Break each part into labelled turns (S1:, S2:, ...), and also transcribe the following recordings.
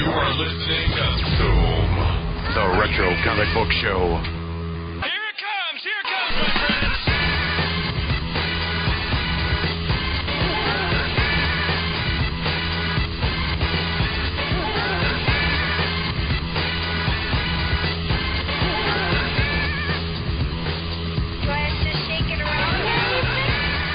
S1: You are listening to Zoom, the Retro Comic Book Show.
S2: Here it comes, my friends.
S3: Do I have to shake it around or anything?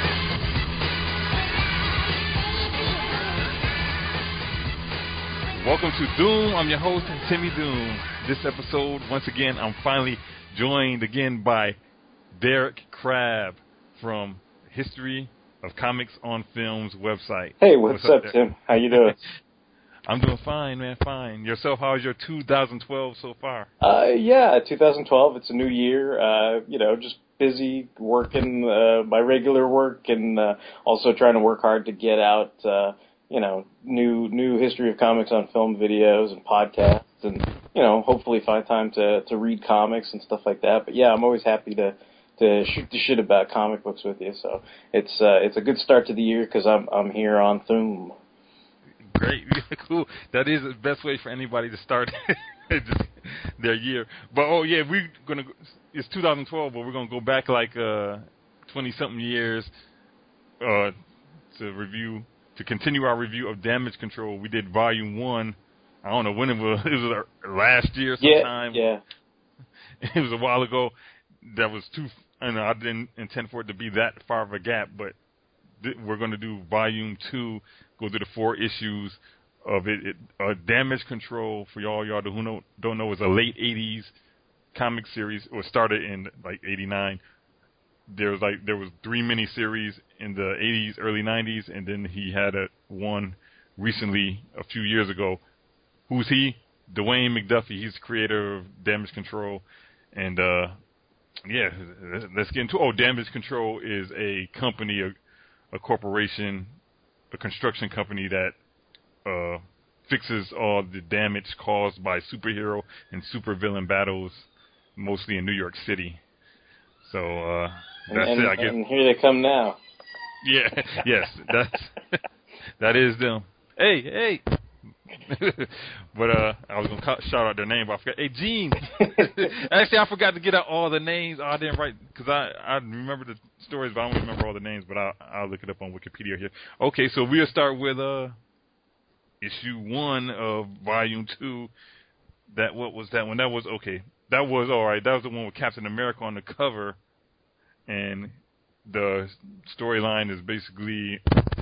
S4: Welcome to Doom. I'm your host, Timmy Doom. This episode, once again, I'm finally joined again by Derek Crabb from History of Comics on Film's website.
S5: Hey, what's up, Tim? How you doing?
S4: I'm doing fine, man, fine. Yourself, how's your 2012 so far?
S5: Yeah, 2012, it's a new year. Just busy working my regular work and also trying to work hard to get out, new History of Comics on Film videos and podcasts and, hopefully find time to read comics and stuff like that. But yeah, I'm always happy to shoot the shit about comic books with you. So it's a good start to the year because I'm here on Zoom.
S4: Great, cool. That is the best way for anybody to start their year. But it's 2012, but we're gonna go back like 20-something years to continue our review of Damage Control. We did Volume 1. I don't know when it was. It was last year sometime.
S5: Yeah.
S4: It was a while ago. That was I didn't intend for it to be that far of a gap, but we're going to do Volume 2, go through the 4 issues of it. Damage Control, for y'all who don't know, is a late 80s comic series, or started in like 89. There was 3 miniseries in the 80s, early 90s, and then he had one recently a few years ago. Who's he? Dwayne McDuffie. He's the creator of Damage Control, and let's get into. Damage Control is a company, a corporation, a construction company that fixes all the damage caused by superhero and supervillain battles, mostly in New York City. So that's it, I guess.
S5: And here they come now.
S4: Yeah, yes, that is them. Hey. But I was gonna shout out their name, but I forgot. Hey, Gene. Actually, I forgot to get out all the names. I didn't write because I remember the stories, but I don't remember all the names. But I'll look it up on Wikipedia here. Okay, so we'll start with issue 1 of Volume 2. What was that one? That was okay. That was all right. That was the one with Captain America on the cover, and the storyline is basically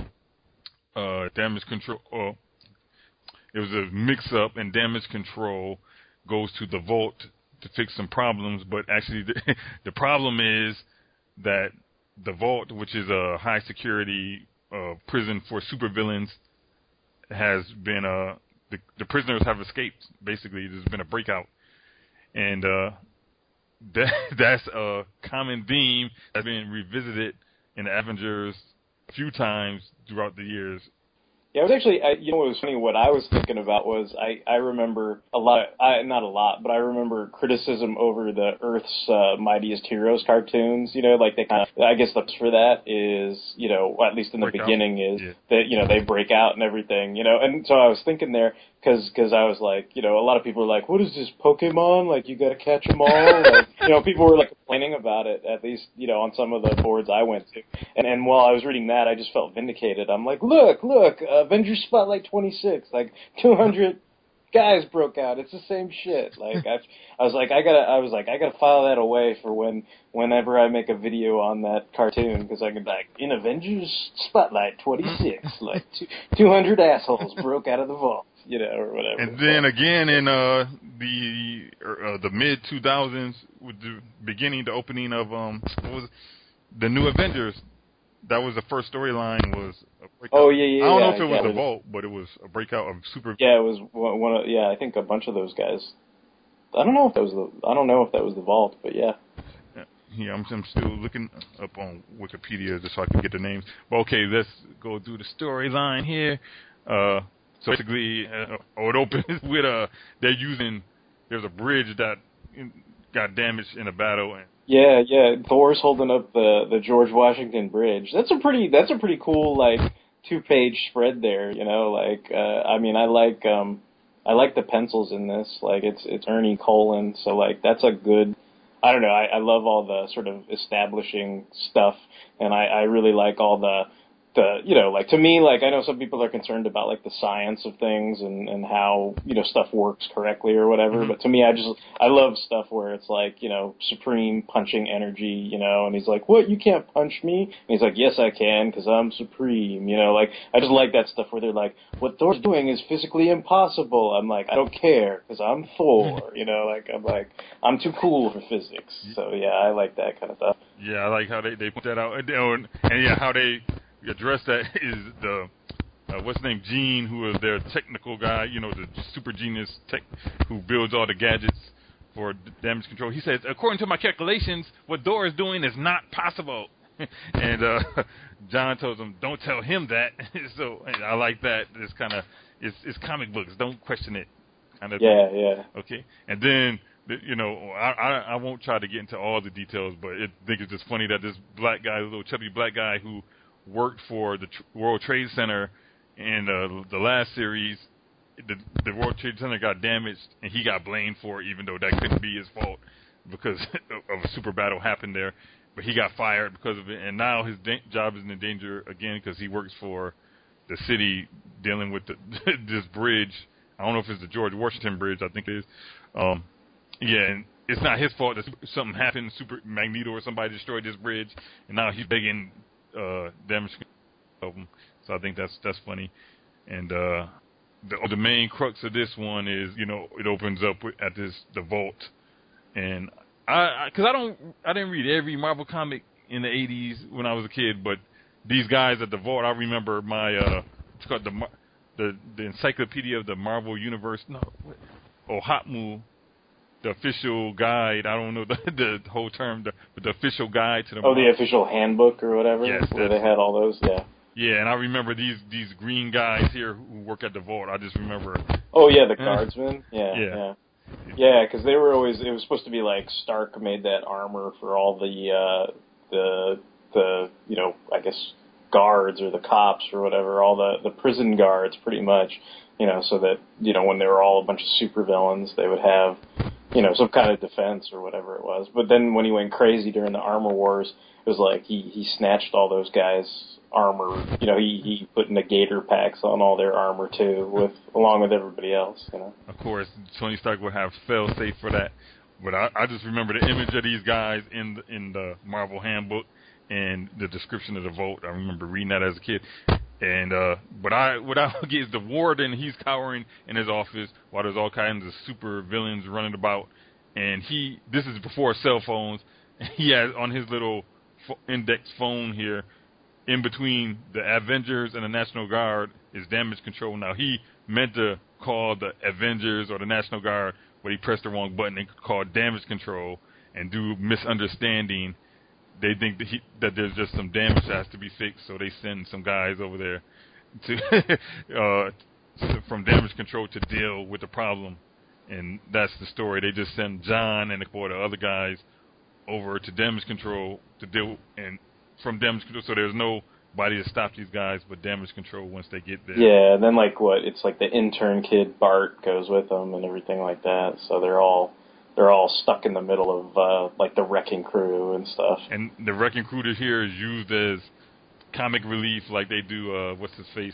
S4: Damage Control. It was a mix-up, and Damage Control goes to the vault to fix some problems. But actually, the problem is that the vault, which is a high-security prison for supervillains, has been the prisoners have escaped. Basically, there's been a breakout, and that's a common theme that's been revisited in the Avengers a few times throughout the years.
S5: Yeah, it was actually, what was funny, what I was thinking about was, I remember not a lot, but I remember criticism over the Earth's Mightiest Heroes cartoons, like they kind of, I guess the for that is, at least in the beginning is that, they break out and everything, and so I was thinking there, because I was like, a lot of people were like, what is this, Pokemon? Like, you gotta catch them all? Like, people were like complaining about it, at least, on some of the boards I went to, and while I was reading that, I just felt vindicated. I'm like, look, Avengers Spotlight 26, like 200 guys broke out. It's the same shit. Like I was like, I gotta file that away for whenever I make a video on that cartoon, because I could like in Avengers Spotlight 26, like 200 assholes broke out of the vault, or whatever.
S4: And then again in the mid 2000s, with the opening of what was it? The New Avengers. That was the first storyline. Was a breakout.
S5: Oh yeah.
S4: I don't know if it was the Vault, but it was a breakout of super.
S5: Yeah, it was one of. Yeah, I think a bunch of those guys. I don't know if that was the Vault, but yeah.
S4: Yeah, I'm still looking up on Wikipedia just so I can get the names. But okay, let's go through the storyline here. So basically, it opens with there's a bridge that got damaged in a battle. And
S5: yeah. Thor's holding up the George Washington Bridge. That's a pretty cool, like, 2-page spread there, I like, I like the pencils in this. Like, it's Ernie Colin, so, like, that's a good... I don't know, I love all the sort of establishing stuff, and I really like all the, you know, like, to me, like, I know some people are concerned about, like, the science of things and how, you know, stuff works correctly or whatever, but to me, I love stuff where it's like, you know, Supreme punching energy, you know, and he's like, what, you can't punch me? And he's like, yes, I can, because I'm Supreme, you know, like, I just like that stuff where they're like, what Thor's doing is physically impossible. I'm like, I don't care, because I'm Thor, you know, like, I'm too cool for physics. So, yeah, I like that kind of stuff.
S4: Yeah, I like how they put that out, and yeah, how they address that is the what's his name, Gene, who is their technical guy, you know, the super genius tech who builds all the gadgets for damage control. He says, according to my calculations, what Thor is doing is not possible. And John tells him, don't tell him that. So I like that. It's kind of it's comic books. Don't question it. Kind of
S5: yeah,
S4: thing.
S5: yeah.
S4: Okay, and then. You know, I won't try to get into all the details, but I think it's just funny that this black guy, little chubby black guy who worked for the World Trade Center in the last series, the World Trade Center got damaged, and he got blamed for it, even though that couldn't be his fault because of a super battle happened there. But he got fired because of it, and now his job is in danger again because he works for the city dealing with this bridge. I don't know if it's the George Washington Bridge. I think it is. Yeah, and it's not his fault that something happened. Super Magneto or somebody destroyed this bridge, and now he's begging damage of him. So I think that's funny. And the main crux of this one is, you know, it opens up at the vault, and I didn't read every Marvel comic in the '80s when I was a kid, but these guys at the vault, I remember my it's called the Encyclopedia of the Marvel Universe. No, Hotmu. The official guide, I don't know the whole term, but the official guide to the
S5: the official handbook or whatever,
S4: yes,
S5: where they had all those, yeah.
S4: Yeah, and I remember these green guys here who work at the vault. I just remember.
S5: Oh, yeah, the guardsmen? Yeah. Yeah, because they were always, it was supposed to be like Stark made that armor for all the you know, I guess, guards or the cops or whatever, all the prison guards pretty much, you know, so that, you know, when they were all a bunch of supervillains, they would have, you know, some kind of defense or whatever it was. But then when he went crazy during the Armor Wars, it was like he snatched all those guys' armor. You know, he put negator packs on all their armor too, along with everybody else. You know.
S4: Of course, Tony Stark would have fail safe for that. But I just remember the image of these guys in the Marvel Handbook and the description of the Vault. I remember reading that as a kid. And what I get is the warden. He's cowering in his office while there's all kinds of super villains running about. And this is before cell phones. He has on his little index phone here, in between the Avengers and the National Guard, is damage control. Now he meant to call the Avengers or the National Guard, but he pressed the wrong button and called damage control and do misunderstanding. They think that there's just some damage that has to be fixed, so they send some guys over there to from damage control to deal with the problem, and that's the story. They just send John and a couple of the other guys over to damage control to deal, and from damage control, so there's nobody to stop these guys but damage control once they get there.
S5: Yeah, and then it's like the intern kid Bart goes with them and everything like that, so they're all stuck in the middle of like the wrecking crew and stuff.
S4: And the wrecking crew here is used as comic relief, like they do. What's his face?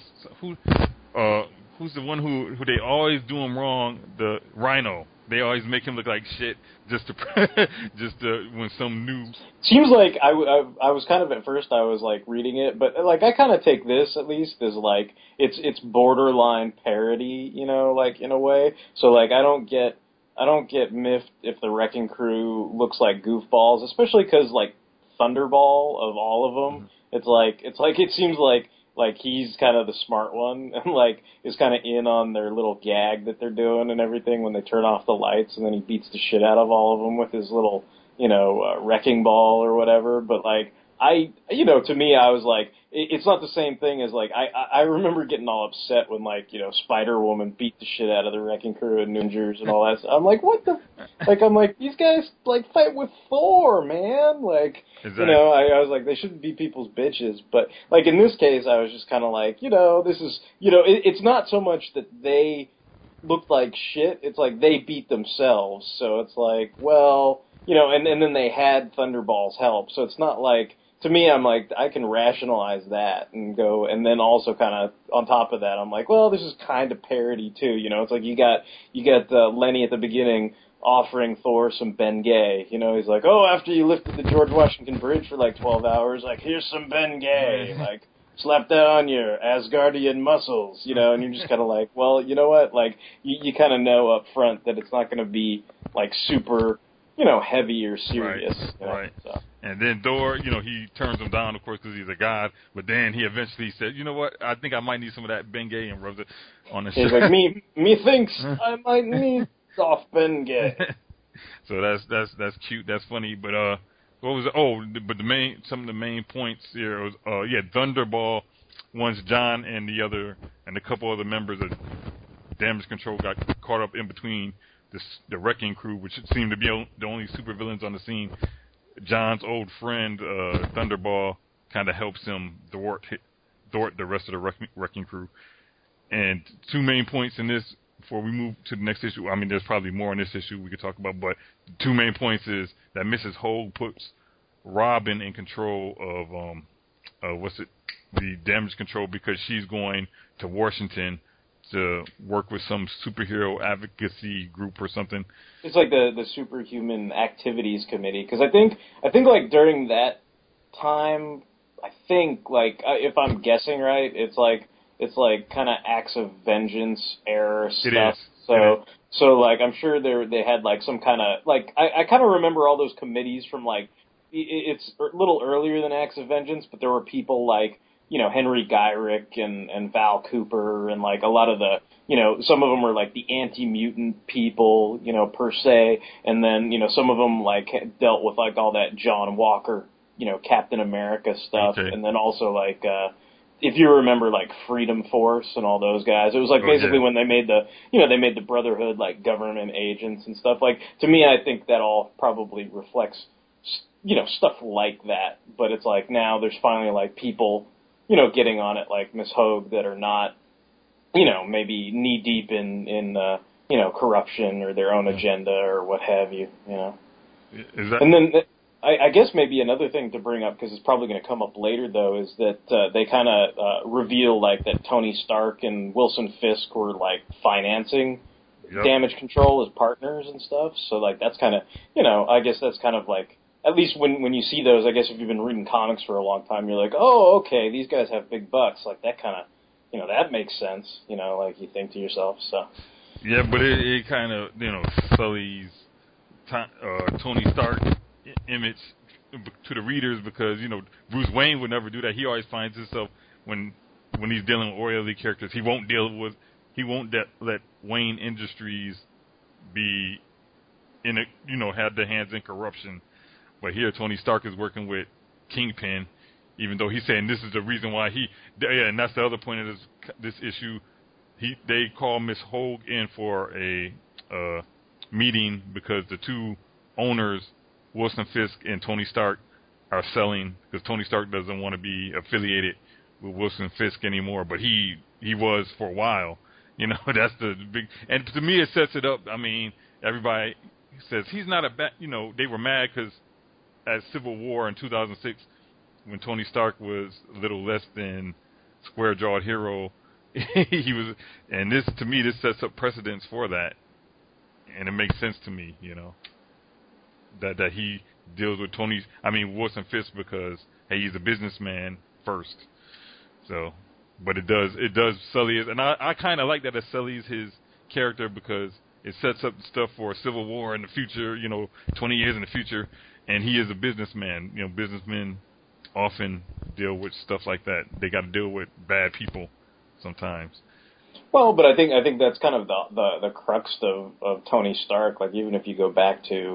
S4: Who's the one who they always do him wrong? The Rhino. They always make him look like shit just to when some new.
S5: Seems like I was kind of at first I was like reading it, but like I kind of take this at least as like it's borderline parody, you know, like in a way. So like I don't get miffed if the wrecking crew looks like goofballs, especially because like Thunderball of all of them, it seems like he's kind of the smart one and like is kind of in on their little gag that they're doing and everything when they turn off the lights, and then he beats the shit out of all of them with his little, you know, wrecking ball or whatever. But like to me, I was like, it's not the same thing as like, I remember getting all upset when like, you know, Spider-Woman beat the shit out of the wrecking crew and Ninjas and all that. I'm like, what the, like, I'm like, these guys like fight with Thor, man. Like, exactly. You know, I was like, they shouldn't be people's bitches. But like in this case, I was just kind of like, you know, this is, you know, it's not so much that they looked like shit, it's like they beat themselves. So it's like, well, and then they had Thunderball's help. So it's not like, to me, I'm like, I can rationalize that and go, and then also kind of on top of that, I'm like, well, this is kind of parody too. It's like you got Lenny at the beginning offering Thor some Bengay. He's like, oh, after you lifted the George Washington Bridge for like 12 hours, like, here's some Bengay. Like, slap that on your Asgardian muscles, and you're just kind of like, well, you know what? Like, you kind of know up front that it's not going to be, like, super, heavy or serious.
S4: Right.
S5: So.
S4: And then Thor, he turns him down, of course, because he's a god. But then he eventually said, you know what? I think I might need some of that Bengay, and rubs it on his shirt.
S5: He's like, me thinks I might need soft Bengay.
S4: So that's cute. That's funny. But what was it? Oh, but some of the main points here was Thunderball. Once John and a couple other members of Damage Control got caught up in between the Wrecking Crew, which seemed to be the only supervillains on the scene. John's old friend Thunderball kind of helps him thwart the rest of the Wrecking Crew. And two main points in this before we move to the next issue. I mean, there's probably more on this issue we could talk about, but two main points is that Mrs. Hogue puts Robin in control of the Damage Control, because she's going to Washington to work with some superhero advocacy group or something.
S5: It's like the Superhuman Activities Committee, because I think like during that time, I think like if I'm guessing right, it's like kind of Acts of Vengeance era stuff.
S4: It is.
S5: So like I'm sure they had like some kind of like I kind of remember all those committees from like it's a little earlier than Acts of Vengeance, but there were people like Henry Gyrick and Val Cooper, and like a lot of the, some of them were like the anti-mutant people, per se, and then, some of them like dealt with like all that John Walker, Captain America stuff,
S4: okay.
S5: And then also like, if you remember like Freedom Force and all those guys, it was like basically when they made the Brotherhood like government agents and stuff. Like, to me, I think that all probably reflects, stuff like that, but it's like now there's finally like people, getting on it like Miss Hogue that are not, maybe knee deep in corruption or their own agenda or what have you,
S4: Is that?
S5: And then I guess maybe another thing to bring up, because it's probably going to come up later though, is that they kind of reveal like that Tony Stark and Wilson Fisk were like financing Damage Control as partners and stuff. So like that's kind of, I guess that's kind of like, at least when you see those, I guess if you've been reading comics for a long time, you're like, oh, okay, these guys have big bucks. Like, that kind of, that makes sense, like you think to yourself, so.
S4: Yeah, but it kind of, sullies Tony Stark image to the readers, because, Bruce Wayne would never do that. He always finds himself, when he's dealing with oily characters, he won't let Wayne Industries be in have their hands in corruption. But here, Tony Stark is working with Kingpin, even though he's saying this is the reason why and that's the other point of this issue. They call Miss Hogue in for a meeting because the two owners, Wilson Fisk and Tony Stark, are selling, because Tony Stark doesn't want to be affiliated with Wilson Fisk anymore, but he was for a while. That's the big, and to me it sets it up. I mean, everybody says he's not a bad, they were mad because at Civil War in 2006, when Tony Stark was a little less than square-jawed hero, he was, and this, to me, this sets up precedents for that, and it makes sense to me, that he deals with Wilson Fisk, because hey, he's a businessman first, so, but it does sully it, and I kind of like that it sullies his character, because it sets up stuff for a Civil War in the future, 20 years in the future. And he is a businessman. Businessmen often deal with stuff like that. They got to deal with bad people sometimes.
S5: Well, but I think that's kind of the crux of Tony Stark. Like, even if you go back to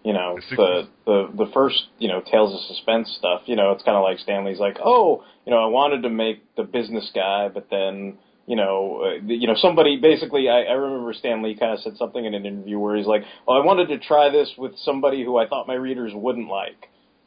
S5: the first Tales of Suspense stuff, it's kind of like Stanley's like, oh, I wanted to make the business guy, but then somebody basically, I remember Stan Lee kind of said something in an interview where he's like, oh, I wanted to try this with somebody who I thought my readers wouldn't like,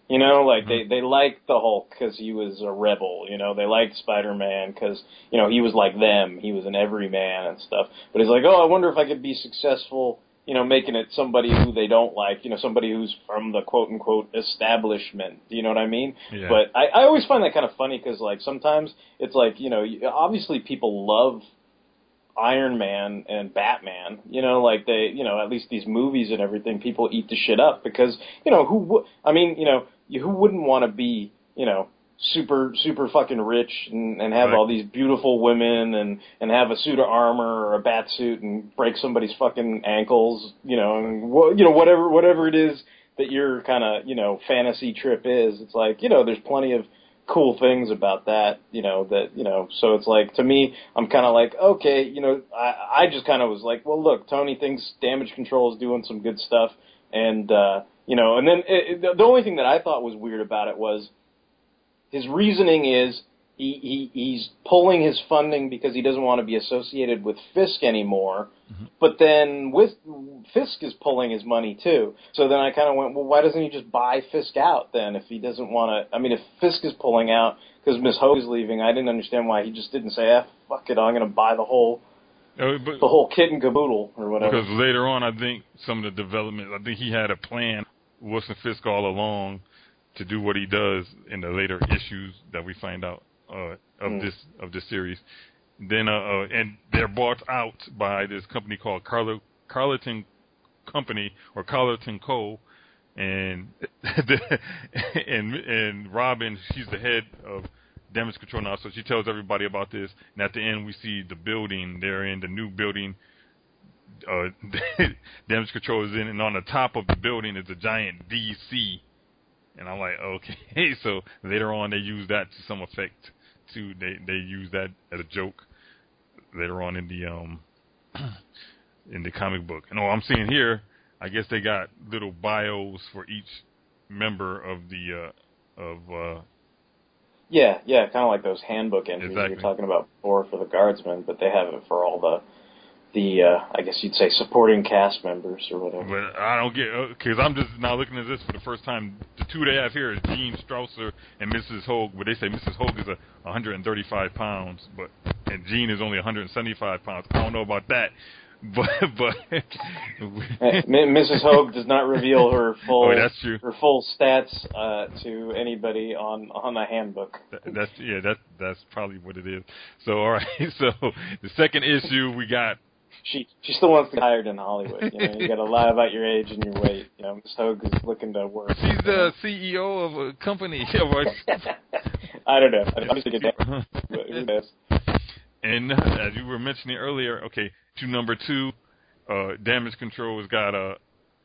S5: You know, like they liked the Hulk because he was a rebel. You know, they liked Spider-Man because he was like them. He was an everyman and stuff. But he's like, oh, I wonder if I could be successful. Making it somebody who they don't like. Somebody who's from the quote unquote establishment. Do you know what I mean?
S4: Yeah.
S5: But I always find that kind of funny because like sometimes it's like obviously people love Iron Man and Batman, like they, at least these movies and everything, people eat the shit up because, who wouldn't want to be, super fucking rich and have
S4: right.
S5: all these beautiful women and have a suit of armor or a bat suit and break somebody's fucking ankles, and whatever it is that your kind of, fantasy trip is. It's like, there's plenty of cool things about that, so it's like, to me, I'm kind of like, okay, I just kind of was like, well, look, Tony thinks Damage Control is doing some good stuff, and, and then the only thing that I thought was weird about it was his reasoning is he's pulling his funding because he doesn't want to be associated with Fisk anymore, but then with Fisk is pulling his money too. So then I kind of went, well, why doesn't he just buy Fisk out then if he doesn't want to? I mean, if Fisk is pulling out because Miss Hogue is leaving, I didn't understand why he just didn't say, fuck it, I'm going to buy the whole kit and caboodle or whatever.
S4: Because later on, I think some of the development, I think he had a plan, Wilson Fisk all along, to do what he does in the later issues that we find out of this series. Then and they're bought out by this company called Carleton Company or Carleton Co. And and Robin, she's the head of Damage Control now, so she tells everybody about this. And at the end, we see the building. They're in the new building. Damage Control is in, and on the top of the building is a giant DC. And I'm like, okay. So later on, they use that to some effect too. They use that as a joke later on in the comic book. And I'm seeing here, I guess they got little bios for each member of the
S5: Yeah, kind of like those handbook entries
S4: exactly.
S5: you were talking about before for the Guardsmen, but they have it for all the I guess you'd say supporting cast members or whatever.
S4: But I don't get, because I'm just now looking at this for the first time. The two they have here is Gene Strausser and Mrs. Hogue, but they say Mrs. Hogue is 135 pounds, and Gene is only 175 pounds. I don't know about that. But
S5: Mrs. Hogue does not reveal her full
S4: that's true.
S5: her full stats to anybody on the handbook.
S4: That's probably what it is. So all right, so the second issue we got.
S5: She still wants to get hired in Hollywood. You got to lie about your age and your weight. Miss Hogue is looking to work.
S4: She's the CEO of a company.
S5: I don't know. I'm just thinking that. Who knows?
S4: And as you were mentioning earlier, okay, to number 2, Damage Control has got a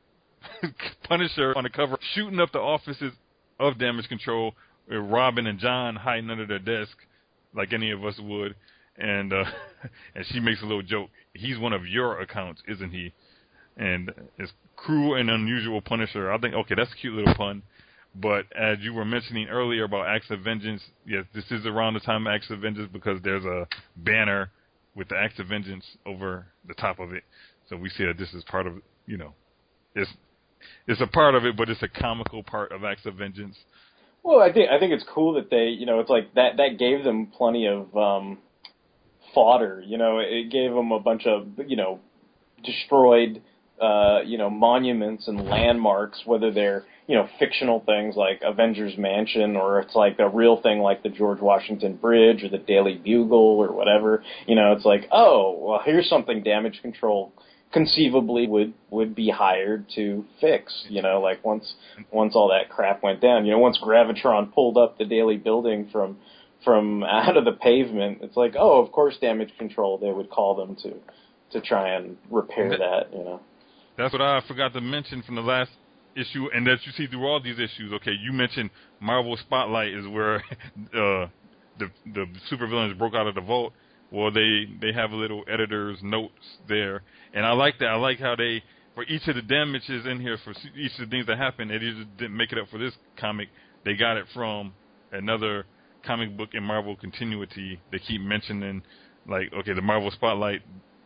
S4: Punisher on the cover shooting up the offices of Damage Control with Robin and John hiding under their desk like any of us would. And and she makes a little joke. He's one of your accounts, isn't he? And it's cruel and unusual Punisher. I think, okay, that's a cute little pun. But as you were mentioning earlier about Acts of Vengeance, yes, this is around the time of Acts of Vengeance because there's a banner with the Acts of Vengeance over the top of it. So we see that this is part of, it's a part of it, but it's a comical part of Acts of Vengeance.
S5: Well, I think it's cool that they, it's like that gave them plenty of fodder. It gave them a bunch of, destroyed, monuments and landmarks, whether they're, fictional things like Avengers Mansion, or it's like a real thing like the George Washington Bridge or the Daily Bugle or whatever. It's like, oh, well, here's something Damage Control conceivably would be hired to fix. Like once all that crap went down. Once Gravitron pulled up the Daily Building from out of the pavement, it's like, oh, of course Damage Control, they would call them to try and repair that.
S4: That's what I forgot to mention from the last issue, and that you see through all these issues. Okay, you mentioned Marvel Spotlight is where the supervillains broke out of the vault. Well, they have a little editor's notes there, and I like that. I like how they, for each of the damages in here, for each of the things that happened, they just didn't make it up for this comic. They got it from another comic book in Marvel continuity. They keep mentioning, like, okay, the Marvel Spotlight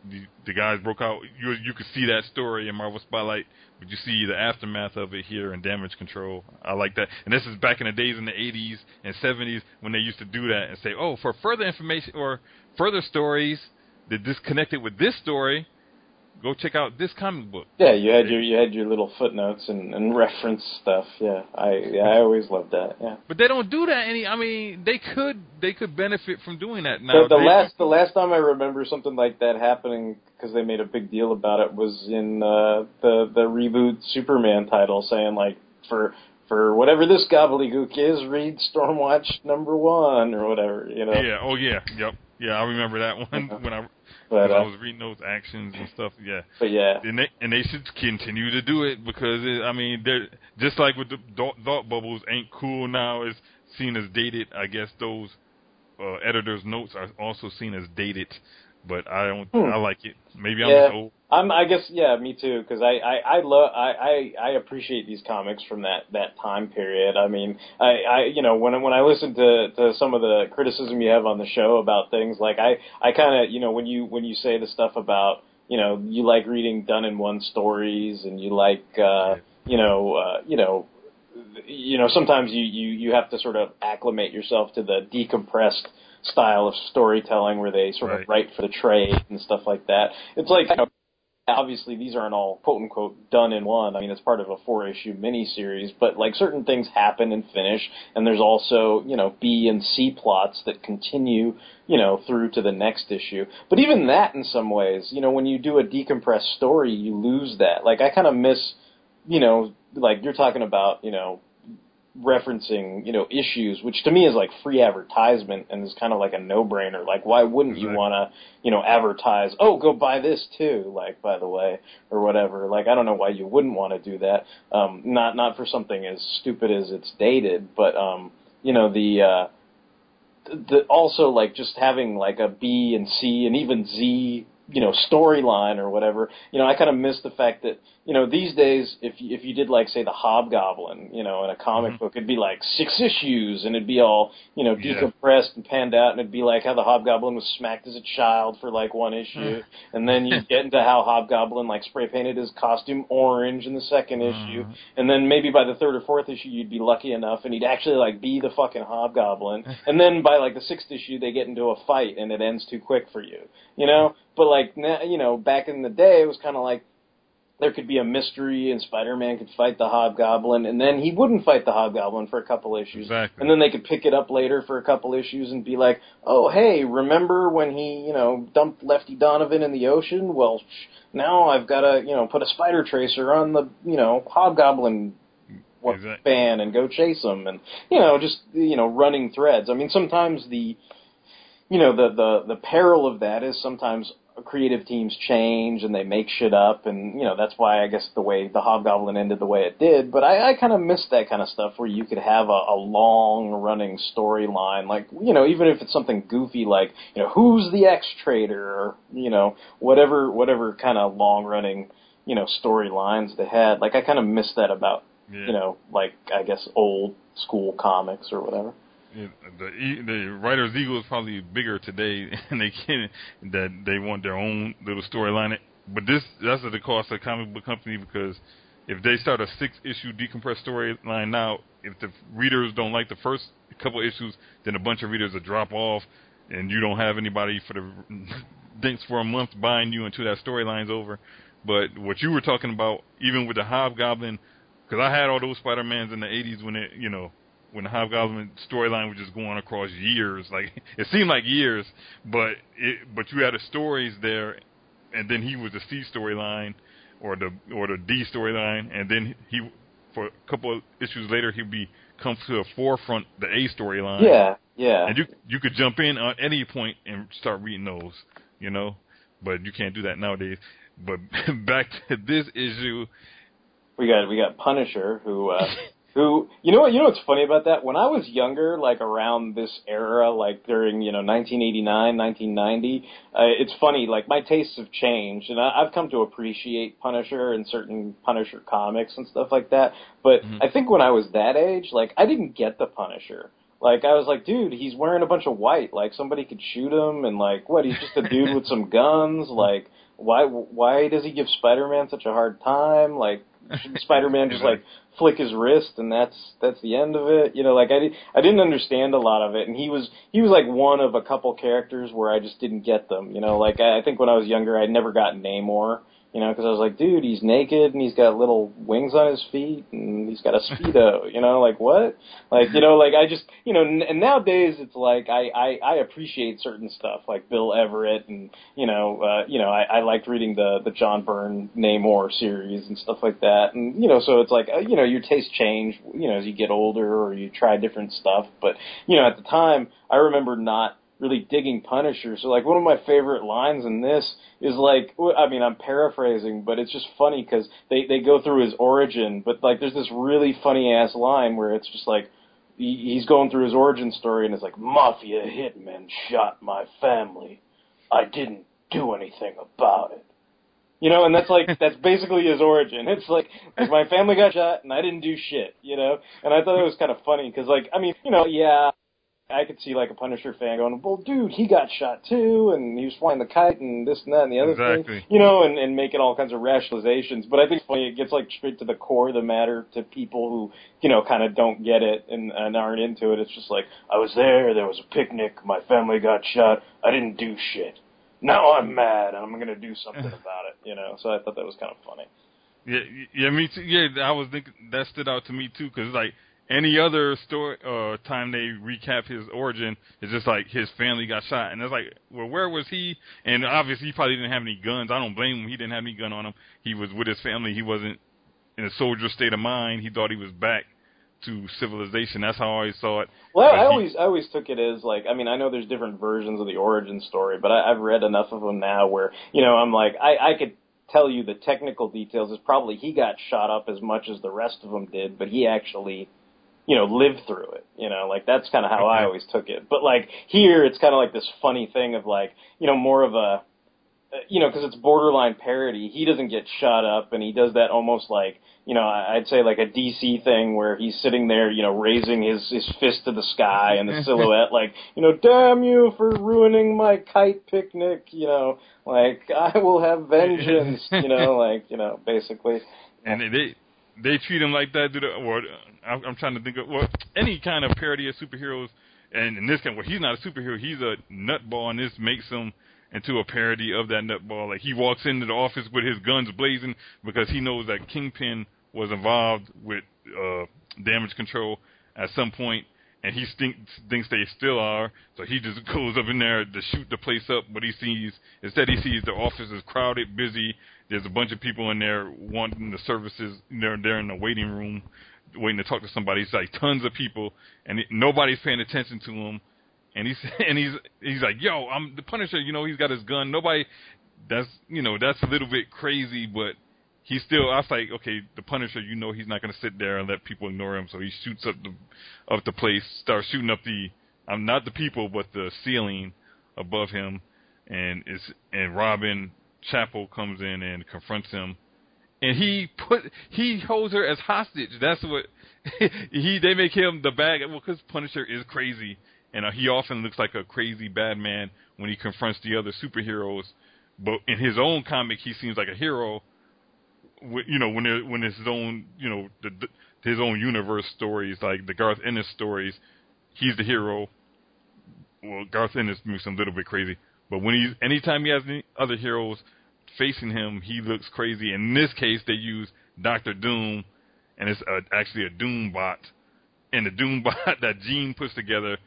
S4: the guys broke out. You could see that story in Marvel Spotlight, but you see the aftermath of it here in Damage Control. I like that. And this is back in the days in the 80s and 70s when they used to do that and say, oh, for further information or further stories that disconnected with this story, go check out this comic book.
S5: Yeah, you had your little footnotes and reference stuff. Yeah, I always loved that. Yeah.
S4: But they don't do that I mean, they could benefit from doing that now.
S5: The last time I remember something like that happening, because they made a big deal about it, was in the reboot Superman title, saying like for whatever this gobbledygook is, read Stormwatch #1 or whatever. You know.
S4: Yeah. Oh yeah. Yep. Yeah, I remember that one when I was reading those actions and stuff. Yeah.
S5: But yeah.
S4: And they should continue to do it because they're just like with the thought bubbles ain't cool now. It's seen as dated. I guess those editors' notes are also seen as dated. But I don't. I like it. Maybe I'm just old.
S5: I guess me too. Because I appreciate these comics from that time period. I mean, I when I listen to some of the criticism you have on the show about things, like I kind of when you say the stuff about you like reading done-in-one stories and you like sometimes you have to sort of acclimate yourself to the decompressed style of storytelling where they sort of write for the trade and stuff like that. It's like, obviously these aren't all quote-unquote done in one. I mean, it's part of a 4-issue miniseries, but like certain things happen and finish, and there's also, B and C plots that continue, through to the next issue. But even that in some ways, when you do a decompressed story, you lose that. Like, I kind of miss, like you're talking about, referencing, issues, which to me is like free advertisement and is kind of like a no-brainer. Like, why wouldn't you want to, advertise, oh, go buy this too, like, by the way, or whatever. Like, I don't know why you wouldn't want to do that. Not for something as stupid as it's dated, but, also, like, just having, like, a B and C and even Z, storyline or whatever, I kind of miss the fact that, these days, if you did, like, say, the Hobgoblin, in a comic book, it'd be, like, 6 issues, and it'd be all, decompressed and panned out, and it'd be, like, how the Hobgoblin was smacked as a child for, like, 1 issue, and then you'd get into how Hobgoblin, like, spray-painted his costume orange in the 2nd issue, and then maybe by the 3rd or 4th issue, you'd be lucky enough, and he'd actually, like, be the fucking Hobgoblin, and then by, like, the 6th issue, they get into a fight, and it ends too quick for you, But, like, back in the day, it was kind of like there could be a mystery and Spider-Man could fight the Hobgoblin, and then he wouldn't fight the Hobgoblin for a couple issues.
S4: Exactly.
S5: And then they could pick it up later for a couple issues and be like, oh, hey, remember when he, dumped Lefty Donovan in the ocean? Well, now I've got to, put a spider tracer on the, Hobgoblin fan and go chase him. And, just, running threads. I mean, sometimes the peril of that is sometimes creative teams change and they make shit up, and that's why I guess the way the Hobgoblin ended the way it did. But I kind of miss that kind of stuff where you could have a long running storyline, like even if it's something goofy like who's the X-Trader or whatever kind of long running storylines they had. Like I kind of miss that about like I guess old school comics or whatever.
S4: Yeah, the writer's ego is probably bigger today, and they want their own little storyline. But that's at the cost of a comic book company, because if they start a 6-issue decompressed storyline now, if the readers don't like the first couple issues, then a bunch of readers will drop off, and you don't have anybody for the thanks for a month buying you until that storyline's over. But what you were talking about, even with the Hobgoblin, because I had all those Spider-Mans in the 80s when it, when the Hobgoblin storyline was just going across years, like it seemed like years, but you had the stories there, and then he was the C storyline or the D storyline, and then he for a couple of issues later he'd come to the forefront, the A storyline.
S5: Yeah.
S4: And you could jump in at any point and start reading those, but you can't do that nowadays. But back to this issue,
S5: we got Punisher who. Who, what's funny about that? When I was younger, like around this era, like during, 1989, 1990, it's funny, like my tastes have changed, and I've come to appreciate Punisher and certain Punisher comics and stuff like that. But I think when I was that age, like I didn't get the Punisher. Like, I was like, dude, he's wearing a bunch of white. Like, somebody could shoot him, and like, what? He's just a dude with some guns. Like, why does he give Spider-Man such a hard time? Like, should Spider-Man just like flick his wrist and that's the end of it? You know, like I didn't understand a lot of it, and he was like one of a couple characters where I just didn't get them. You know, like I think when I was younger, I'd never gotten Namor. You know, because I was like, dude, he's naked and he's got little wings on his feet and he's got a Speedo. You know, like what? Like, you know, like I just, you know, and nowadays it's like I appreciate certain stuff like Bill Everett and you know, I liked reading the John Byrne Namor series and stuff like that. And you know, so it's like you know, your tastes change, you know, as you get older or you try different stuff. But you know, at the time, I remember not really digging Punisher. So, like, one of my favorite lines in this is, like, I mean, I'm paraphrasing, but it's just funny because they go through his origin, but, like, there's this really funny-ass line where it's just, like, he's going through his origin story, and it's like, Mafia hitmen shot my family. I didn't do anything about it. You know, and that's, like, that's basically his origin. It's like, my family got shot, and I didn't do shit, you know? And I thought it was kind of funny because, like, I mean, you know, yeah, I could see, like, a Punisher fan going, well, dude, he got shot, too, and he was flying the kite and this and that and the other thing. You know, and making all kinds of rationalizations. But I think it's funny, it gets, like, straight to the core of the matter to people who, you know, kind of don't get it and aren't into it. It's just like, I was there was a picnic, my family got shot, I didn't do shit. Now I'm mad, and I'm going to do something about it, you know? So I thought that was kind of funny.
S4: Yeah, me too. Yeah, I was thinking, that stood out to me, too, because, like, any other story time they recap his origin, it's just like his family got shot, and it's like, well, where was he? And obviously, he probably didn't have any guns. I don't blame him. He didn't have any gun on him. He was with his family. He wasn't in a soldier state of mind. He thought he was back to civilization. That's how I always saw it.
S5: Well, I always took it as like, I mean, I know there's different versions of the origin story, but I've read enough of them now where, you know, I'm like, I could tell you the technical details. Is probably he got shot up as much as the rest of them did, but he actually, you know, lived through it, you know, like that's kind of how I always took it. But like here, it's kind of like this funny thing of like, you know, more of a, you know, because it's borderline parody. He doesn't get shot up, and he does that almost like, you know, I'd say like a DC thing where he's sitting there, you know, raising his fist to the sky and the silhouette, like, you know, damn you for ruining my kite picnic, you know, like I will have vengeance, you know, like, you know, basically.
S4: And they treat him like that, or I'm trying to think of any kind of parody of superheroes. And in this case, well, he's not a superhero; he's a nutball, and this makes him into a parody of that nutball. Like he walks into the office with his guns blazing because he knows that Kingpin was involved with damage control at some point, and he thinks they still are. So he just goes up in there to shoot the place up. But he sees the office is crowded, busy. There's a bunch of people in there wanting the services. They're in the waiting room, waiting to talk to somebody. It's like tons of people, and nobody's paying attention to him. And he's like, yo, I'm the Punisher. You know, he's got his gun. Nobody. That's a little bit crazy, but he's still. I was like, okay, the Punisher. You know, he's not going to sit there and let people ignore him. So he shoots up the place, starts shooting up not the people, but the ceiling above him, and Robin Chapel comes in and confronts him, and he holds her as hostage. That's what they make him the bad guy. Well, because Punisher is crazy, and he often looks like a crazy bad man when he confronts the other superheroes. But in his own comic, he seems like a hero. You know, when it's his own, you know, his own universe stories, like the Garth Ennis stories, he's the hero. Well, Garth Ennis makes him a little bit crazy, but anytime he has any other heroes facing him, he looks crazy. In this case, they use Dr. Doom, and it's actually a Doom bot. And the Doom bot that Gene puts together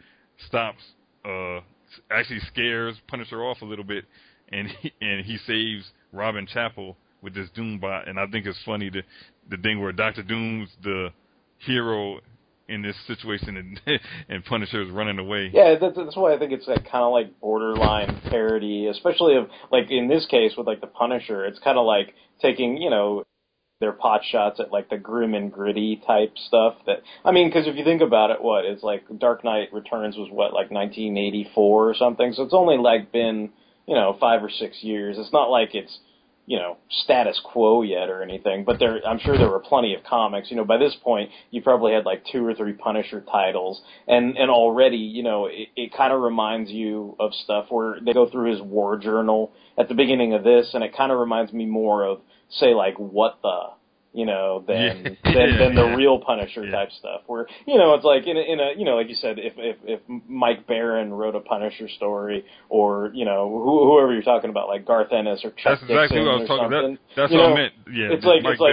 S4: actually scares Punisher off a little bit, and he saves Robin Chapel with this Doom bot. And I think it's funny the thing where Dr. Doom's the hero in this situation, and Punisher is running away.
S5: Yeah, that's why I think it's like kind of like borderline parody, especially of like in this case with like the Punisher. It's kind of like taking, you know, their pot shots at like the grim and gritty type stuff. That I mean, because if you think about it, it's like Dark Knight Returns was like 1984 or something. So it's only like been, you know, 5 or 6 years. It's not like it's, status quo yet or anything, but I'm sure there were plenty of comics. By this point, you probably had like 2 or 3 Punisher titles, and already, it kind of reminds you of stuff where they go through his war journal at the beginning of this, and it kind of reminds me more of, say, like, What the, than the real Punisher type stuff. Where it's like in a like you said, if Mike Barron wrote a Punisher story, or whoever you're talking about, like Garth Ennis or Chuck
S4: That's exactly
S5: Dixon
S4: what I was talking about. That's
S5: what
S4: I meant. Yeah,
S5: it's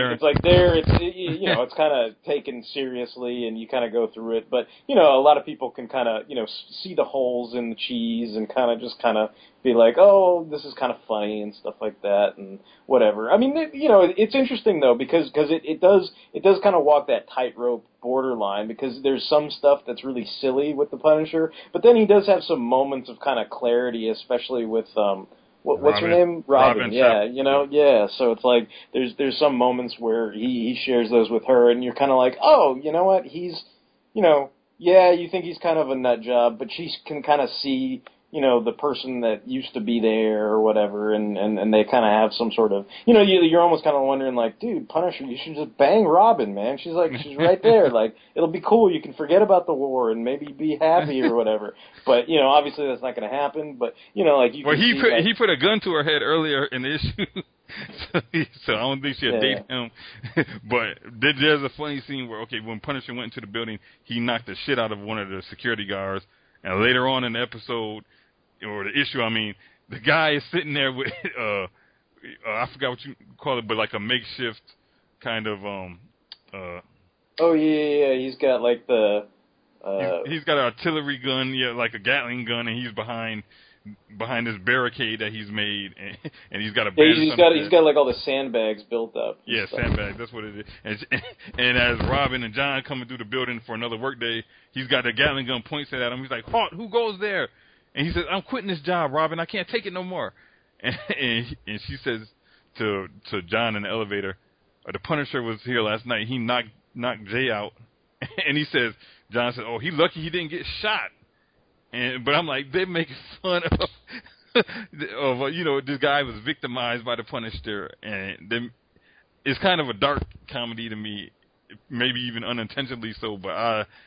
S5: kind of taken seriously, and you kind of go through it. But a lot of people can kind of see the holes in the cheese and kind of be like, oh, this is kind of funny and stuff like that and whatever. I mean, it's interesting though because it does kind of walk that tightrope borderline, because there's some stuff that's really silly with the Punisher, but then he does have some moments of kind of clarity, especially with what's her name? Robin. Yeah, yeah. So it's like there's some moments where he shares those with her, and you're kind of like, oh, you know what? He's, yeah, you think he's kind of a nut job, but she can kind of see, the person that used to be there or whatever, and they kind of have some sort of, you're almost kind of wondering, like, dude, Punisher, you should just bang Robin, man. She's right there. Like, it'll be cool. You can forget about the war and maybe be happy or whatever. But, obviously that's not going to happen. But, like, you can see,
S4: he put a gun to her head earlier in the issue. So I don't think she'll date him. But there's a funny scene where, when Punisher went into the building, he knocked the shit out of one of the security guards. And later on in the episode, or the issue, the guy is sitting there with, I forgot what you call it, but like a makeshift kind of,
S5: oh, yeah, he's got like the,
S4: he's got an artillery gun, like a Gatling gun, and he's behind this barricade that he's made, and he's got a bandage.
S5: He's got like all the sandbags built up.
S4: Yeah, sandbags, that's what it is. And as Robin and John coming through the building for another workday, he's got the Gatling gun, points it at him. He's like, "Halt! Who goes there?" And he says, "I'm quitting this job, Robin. I can't take it no more." And she says to John in the elevator, "The Punisher was here last night. He knocked Jay out." And he says, John says, "Oh, he lucky he didn't get shot." But I'm like, they're making fun of this guy was victimized by the Punisher, and it's kind of a dark comedy to me, maybe even unintentionally so. But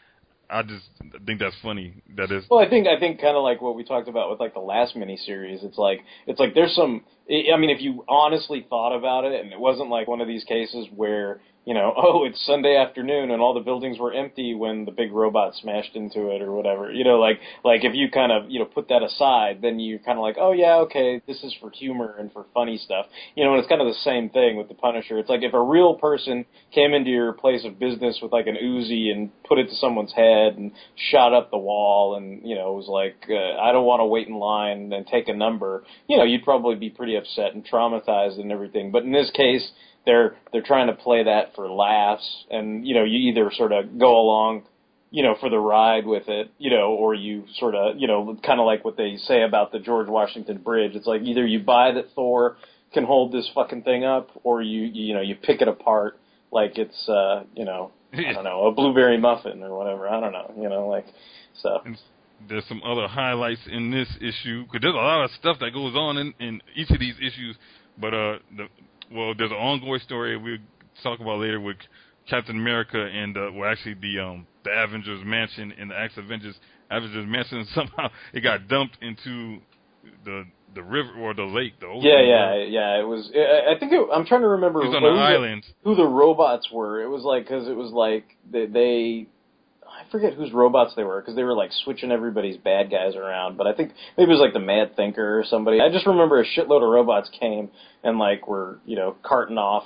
S4: I just think that's funny. That is. Well,
S5: I think kind of like what we talked about with like the last miniseries. It's like there's some. I mean, if you honestly thought about it, and it wasn't like one of these cases where it's Sunday afternoon and all the buildings were empty when the big robot smashed into it or whatever. Like if you kind of put that aside, then you're kind of like, oh yeah, okay, this is for humor and for funny stuff. And it's kind of the same thing with the Punisher. It's like if a real person came into your place of business with like an Uzi and put it to someone's head and shot up the wall and was like, I don't want to wait in line and take a number. You'd probably be pretty upset and traumatized and everything. But in this case, they're trying to play that for laughs, and you either sort of go along, for the ride with it, or you sort of, kind of like what they say about the George Washington Bridge. It's like either you buy that Thor can hold this fucking thing up, or you pick it apart like it's I don't know, a blueberry muffin or whatever. I don't know, so.
S4: There's some other highlights in this issue, because there's a lot of stuff that goes on in each of these issues, but there's an ongoing story we'll talk about later with Captain America and the Avengers Mansion in the Avengers Mansion. Somehow it got dumped into the river or the lake, the ocean.
S5: Yeah. It was. I think I'm trying to remember.
S4: It was on an island.
S5: Who the robots were? It was like they I forget whose robots they were, because they were like switching everybody's bad guys around. But I think maybe it was like the Mad Thinker or somebody. I just remember a shitload of robots came and like were carting off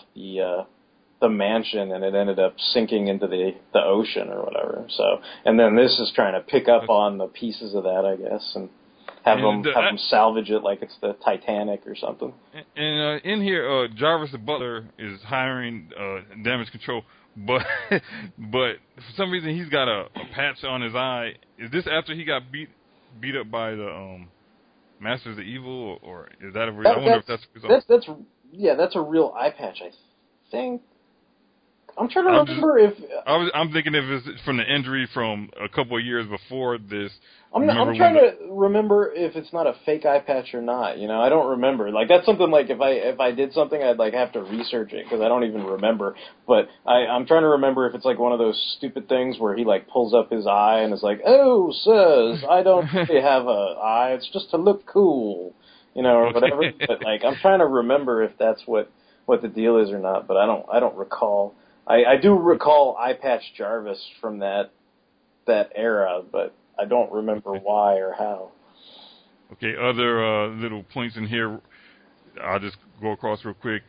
S5: the mansion, and it ended up sinking into the ocean or whatever. So, and then this is trying to pick up on the pieces of that, I guess, and have them salvage it like it's the Titanic or something.
S4: And in here, Jarvis the Butler is hiring damage control. But for some reason he's got a patch on his eye. Is this after he got beat up by the Masters of Evil, or is that a real? I wonder if that's
S5: that's a real eye patch, I think. I'm trying to remember if
S4: I'm thinking if it's from the injury from a couple of years before this.
S5: I'm trying to remember if it's not a fake eye patch or not. You know, I don't remember. Like that's something like if I did something, I'd like have to research it because I don't even remember. But I'm trying to remember if it's like one of those stupid things where he like pulls up his eye and is like, "Oh, sirs, I don't really have a eye. It's just to look cool," you know, or whatever. But like I'm trying to remember if that's what the deal is or not. But I don't recall. I do recall Eye Patch Jarvis from that era, but I don't remember why or how.
S4: Okay, other little points in here. I'll just go across real quick.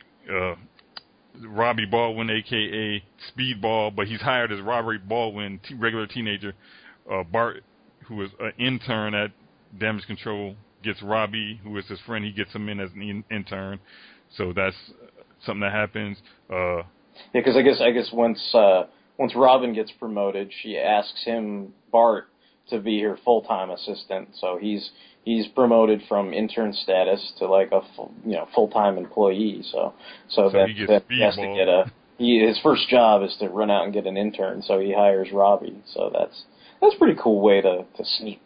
S4: Robbie Baldwin, a.k.a. Speedball, but he's hired as Robert Baldwin, regular teenager. Bart, who is an intern at Damage Control, gets Robbie, who is his friend. He gets him in as an intern. So that's something that happens.
S5: Yeah, because I guess once Robin gets promoted, she asks him, Bart, to be her full-time assistant. So he's promoted from intern status to like a full-time employee. So
S4: he has
S5: to get his first job is to run out and get an intern. So he hires Robbie. So that's a pretty cool way to sneak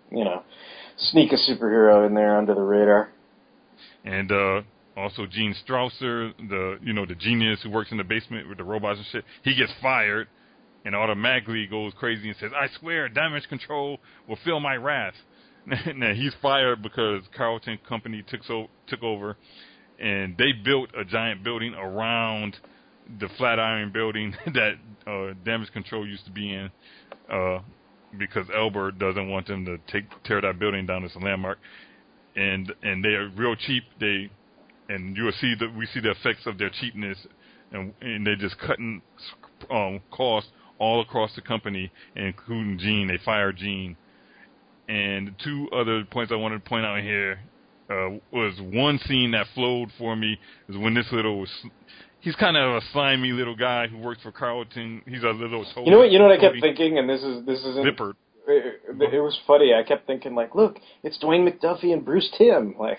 S5: a superhero in there under the radar.
S4: And also Gene Strausser, the genius who works in the basement with the robots and shit, he gets fired and automatically goes crazy and says, "I swear, Damage Control will feel my wrath." Now he's fired because Carlton Company took over, and they built a giant building around the Flatiron building that Damage Control used to be in, because Albert doesn't want them to tear that building down as a landmark, and they are real cheap. And you will see that we see the effects of their cheapness, and they're just cutting costs all across the company, including Gene. They fired Gene. And two other points I wanted to point out here was one scene that flowed for me is when this he's kind of a slimy little guy who works for Carlton. He's a little toad.
S5: You know what I kept thinking, and this isn't
S4: Lippert.
S5: It was funny. I kept thinking, like, look, it's Dwayne McDuffie and Bruce Timm. Like,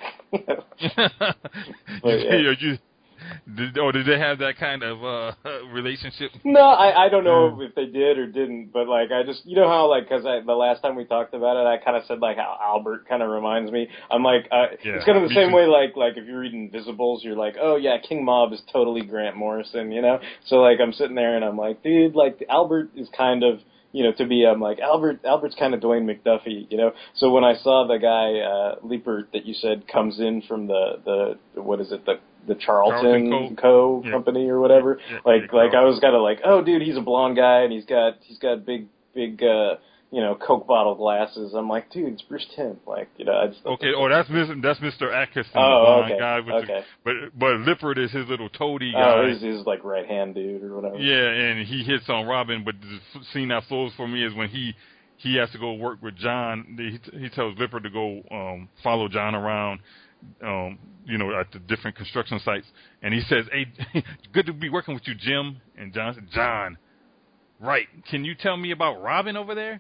S4: did they have that kind of relationship?
S5: No, I don't know if they did or didn't, but like I just how like because the last time we talked about it, I kind of said like how Albert kind of reminds me. I'm like it's kind of the same way like if you read Invisibles, you're like, oh yeah, King Mob is totally Grant Morrison, So like I'm sitting there and I'm like, dude, like Albert is kind of. To be, I'm like, Albert's kind of Dwayne McDuffie, So when I saw the guy, Lippert, that you said comes in from the what is it, the Charlton Co. company or whatever, like I was kind of like, oh dude, he's a blonde guy and he's got big, Coke bottle glasses. I'm like, dude, it's Bruce Timm. Like,
S4: Okay, that's Mr. Atkinson, the blonde guy. But Lippert is his little toady guy.
S5: Oh, he's his like right hand dude or whatever.
S4: Yeah, and he hits on Robin. But the scene that flows for me is when he has to go work with John. He tells Lippert to go follow John around, at the different construction sites. And he says, "Hey, good to be working with you, Jim." And John said, "John, right? Can you tell me about Robin over there?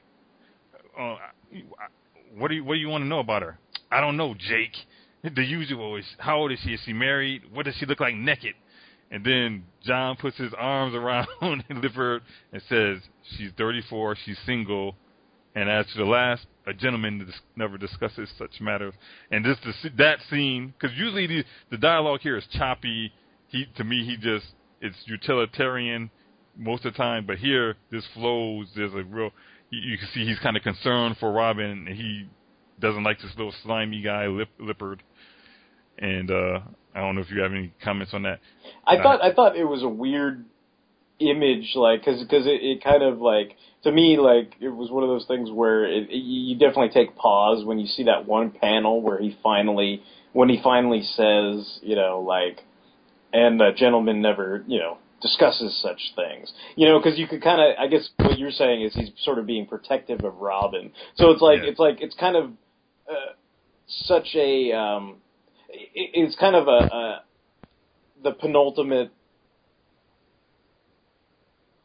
S4: What do you want to know about her?" "I don't know, Jake. The usual is, how old is she? Is she married? What does she look like naked?" And then John puts his arms around Lippert and says, "She's 34, she's single, and as to the last, a gentleman never discusses such matters." And that scene, because usually the dialogue here is choppy. It's utilitarian most of the time, but here this flows. There's a real, you can see he's kind of concerned for Robin, and he doesn't like this little slimy guy, Lippert. And I don't know if you have any comments on that.
S5: I thought it was a weird image, like, because it kind of like, to me, like, it was one of those things where you definitely take pause when you see that one panel where he finally says, like, and a gentleman never, discusses such things, because you could kind of, I guess what you're saying is he's sort of being protective of Robin. So it's like, it's kind of such a, it's kind of the penultimate,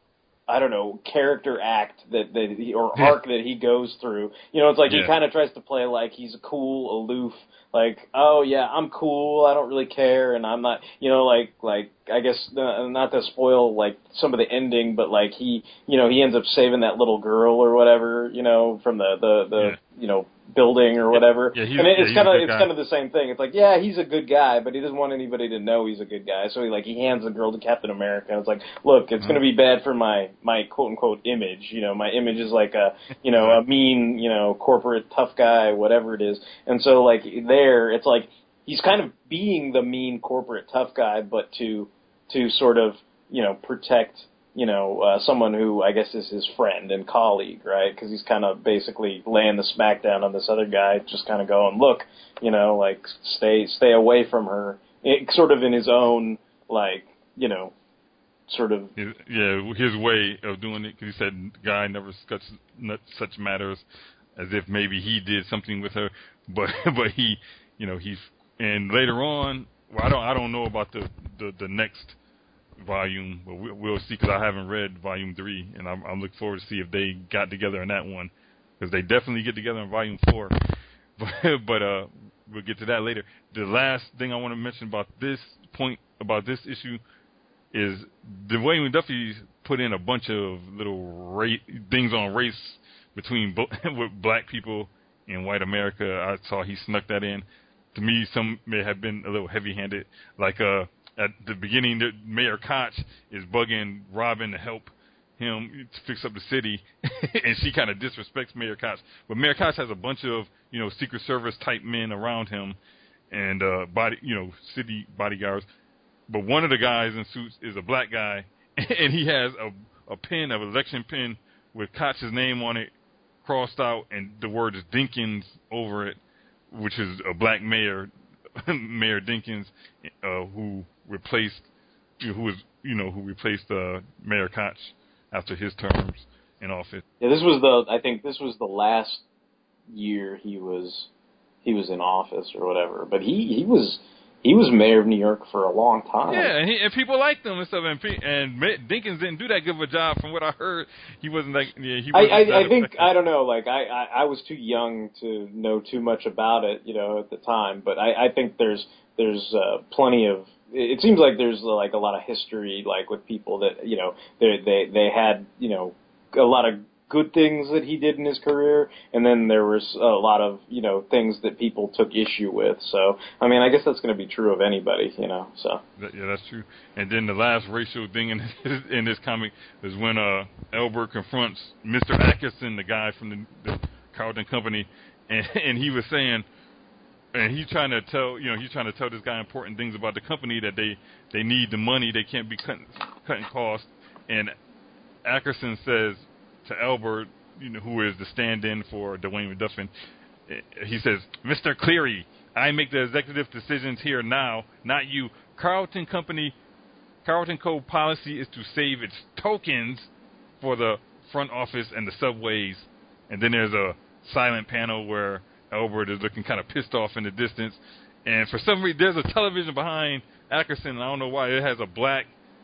S5: I don't know, character act or arc that he goes through. You know, it's like he kind of tries to play like he's cool, aloof, like, oh yeah, I'm cool, I don't really care, and I'm not, you know, like I guess not to spoil like some of the ending, but like he ends up saving that little girl or whatever, you know, from the you know, building or whatever. Yeah, and it's kind of the same thing. It's like, yeah, he's a good guy, but he doesn't want anybody to know he's a good guy. So he hands the girl to Captain America, and it's like, look, it's going to be bad for my quote unquote image. You know, my image is like a a mean, you know, corporate tough guy, whatever it is. And so like there, it's like he's kind of being the mean corporate tough guy, but to sort of, you know, protect, you know, someone who I guess is his friend and colleague, right? Because he's kind of basically laying the smackdown on this other guy, just kind of going, look, you know, like stay away from her, sort of in his own, like, you know, sort of.
S4: His way of doing it, because he said, "Guy never such matters," as if maybe he did something with her, but he, you know, and later on, well, I don't know about the next volume, but we'll see, because I haven't read volume 3, and I'm looking forward to see if they got together in that one, because they definitely get together in volume 4. But we'll get to that later. The last thing I want to mention about this issue is Dwayne Duffy put in a bunch of little things on race between with black people and white America. I saw he snuck that in. To me, some may have been a little heavy-handed, like at the beginning, Mayor Koch is bugging Robin to help him to fix up the city, and she kind of disrespects Mayor Koch. But Mayor Koch has a bunch of, you know, Secret Service type men around him, and city bodyguards. But one of the guys in suits is a black guy, and he has a pen, an election pen with Koch's name on it, crossed out, and the words Dinkins over it, which is a black mayor, Mayor Dinkins, who replaced Mayor Koch after his terms in office.
S5: Yeah, I think this was the last year he was in office or whatever. But he was mayor of New York for a long time.
S4: Yeah, and people liked him and stuff. And Dinkins didn't do that good of a job, from what I heard. He wasn't like, he wasn't
S5: I think, I don't know, like I was too young to know too much about it, you know, at the time. But I think there's plenty of. It seems like there's like a lot of history, like with people that, you know, they had, you know, a lot of good things that he did in his career, and then there was a lot of, you know, things that people took issue with. So, I mean, I guess that's going to be true of anybody, you know. So
S4: yeah, that's true. And then the last racial thing in this comic is when Elbert confronts Mr. Atkinson, the guy from the Carlton Company, and he was saying. And he's trying to tell this guy important things about the company, that they need the money, they can't be cutting costs. And Ackerson says to Albert, you know, who is the stand-in for Dwayne Duffin, he says, "Mr. Cleary, I make the executive decisions here now, not you. Carlton Co. policy is to save its tokens for the front office and the subways." And then there's a silent panel where Albert is looking kind of pissed off in the distance, and for some reason there's a television behind Ackerson, and I don't know why it has a black.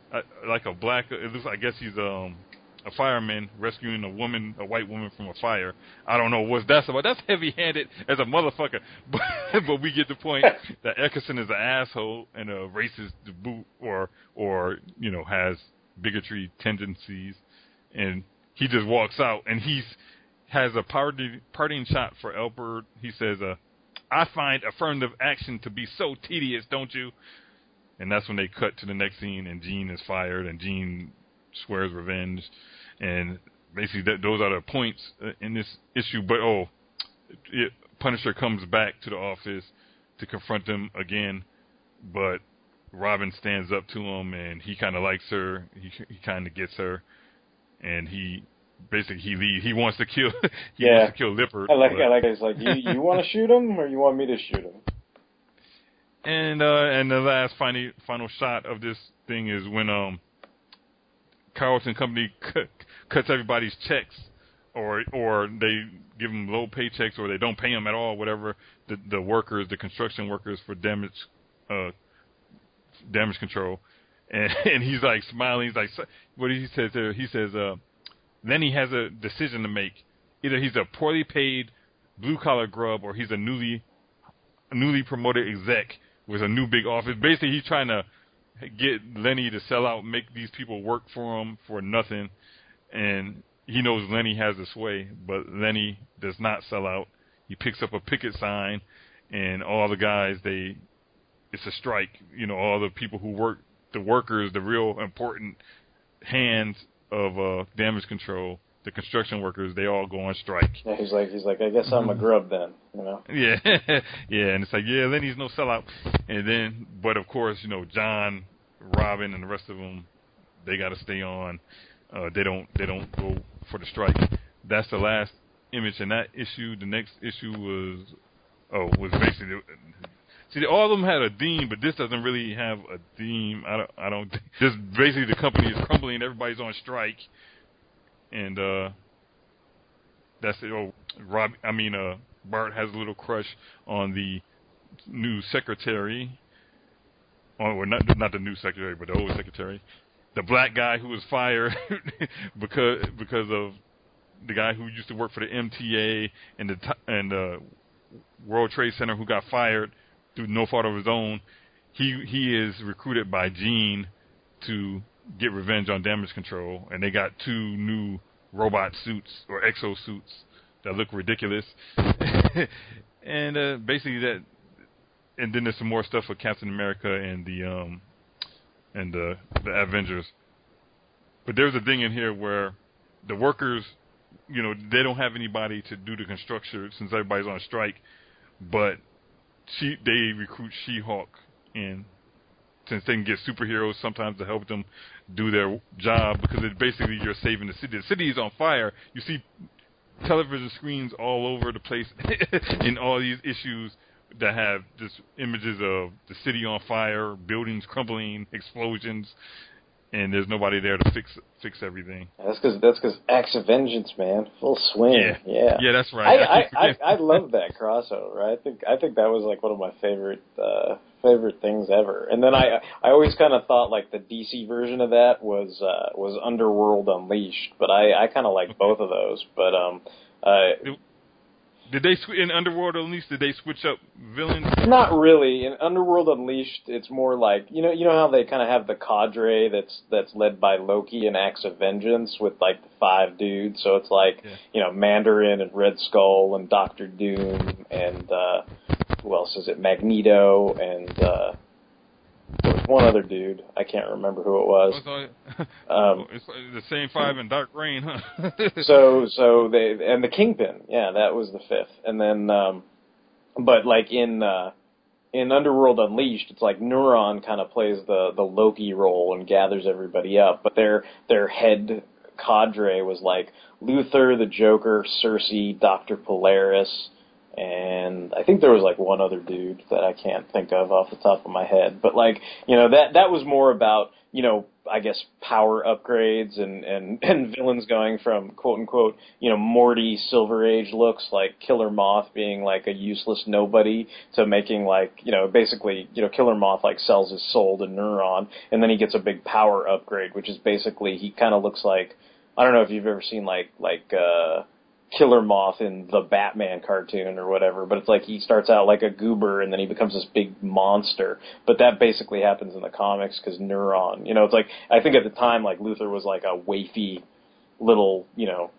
S4: It looks like, I guess he's a fireman rescuing a white woman from a fire. I don't know what that's about. That's heavy-handed as a motherfucker, but we get the point that Ackerson is an asshole and a racist to boot, or you know, has bigotry tendencies, and he just walks out, and has a parting shot for Albert. He says, "I find affirmative action to be so tedious, don't you?" And that's when they cut to the next scene, and Jean is fired, and Jean swears revenge. And basically, those are the points in this issue. But Punisher comes back to the office to confront him again, but Robin stands up to him, and he kind of likes her. He kind of gets her, and he leaves. He wants to kill. Wants to kill Lippert.
S5: I like it. It's like, you want to shoot him, or you want me to shoot him?
S4: And the last final shot of this thing is when Carlton Company cuts everybody's checks, or they give them low paychecks, or they don't pay them at all. Whatever, the workers, the construction workers, for damage control. and he's like smiling. He's like, what he says there? He says, then he has a decision to make. Either he's a poorly paid blue collar grub, or he's a newly promoted exec with a new big office. Basically, he's trying to get Lenny to sell out, make these people work for him for nothing, and he knows Lenny has the sway, but Lenny does not sell out. He picks up a picket sign, and all the guys, it's a strike. You know, all the people who work, the workers, the real important hands of damage control, the construction workers, they all go on strike.
S5: Yeah, he's like, I guess I'm a grub then, you know?
S4: Yeah, yeah, and it's like, yeah, Lenny's no sellout. And then, but of course, you know, John, Robin, and the rest of them, they got to stay on. They don't go for the strike. That's the last image in that issue. The next issue was basically, see, all of them had a theme, but this doesn't really have a theme. I don't. Just basically the company is crumbling. Everybody's on strike. And that's it. Oh, Bart has a little crush on the new secretary. Or not the new secretary, but the old secretary. The black guy who was fired because of the guy who used to work for the MTA and the World Trade Center, who got fired through no fault of his own. He is recruited by Gene to get revenge on damage control, and they got 2 new robot suits or exo suits that look ridiculous. And basically that, and then there's some more stuff with Captain America and the Avengers. But there's a thing in here where the workers, you know, they don't have anybody to do the construction since everybody's on strike, but they recruit She-Hulk in, since they can get superheroes sometimes to help them do their job, because it's basically you're saving the city. The city is on fire. You see television screens all over the place in all these issues that have just images of the city on fire, buildings crumbling, explosions, and there's nobody there to fix everything.
S5: That's because Acts of Vengeance, man, full swing. Yeah,
S4: that's right.
S5: I love that crossover. I think that was like one of my favorite things ever. And then I always kind of thought like the DC version of that was Underworld Unleashed, but I kind of like both of those. But
S4: did they in Underworld Unleashed? Did they switch up villains?
S5: Not really. In Underworld Unleashed, it's more like you know how they kind of have the cadre that's led by Loki and Acts of Vengeance with like the 5 dudes. So it's like you know Mandarin and Red Skull and Doctor Doom and who else is it? Magneto and there was one other dude. I can't remember who it was.
S4: It's the same 5 in Dark Reign, huh?
S5: So they and the Kingpin. Yeah, that was the 5th. And then, but like in Underworld Unleashed, it's like Neuron kind of plays the Loki role and gathers everybody up. But their head cadre was like Luthor, the Joker, Cersei, Dr. Polaris. And I think there was like one other dude that I can't think of off the top of my head. But like, you know, that was more about, you know, I guess power upgrades and villains going from quote unquote, you know, Morty Silver Age looks like Killer Moth being like a useless nobody to making like, you know, basically, you know, Killer Moth like sells his soul to Neuron and then he gets a big power upgrade, which is basically he kind of looks like, I don't know if you've ever seen like Killer Moth in the Batman cartoon or whatever, but it's like he starts out like a goober and then he becomes this big monster. But that basically happens in the comics because Neuron, you know, it's like I think at the time like Luthor was like a wafy little,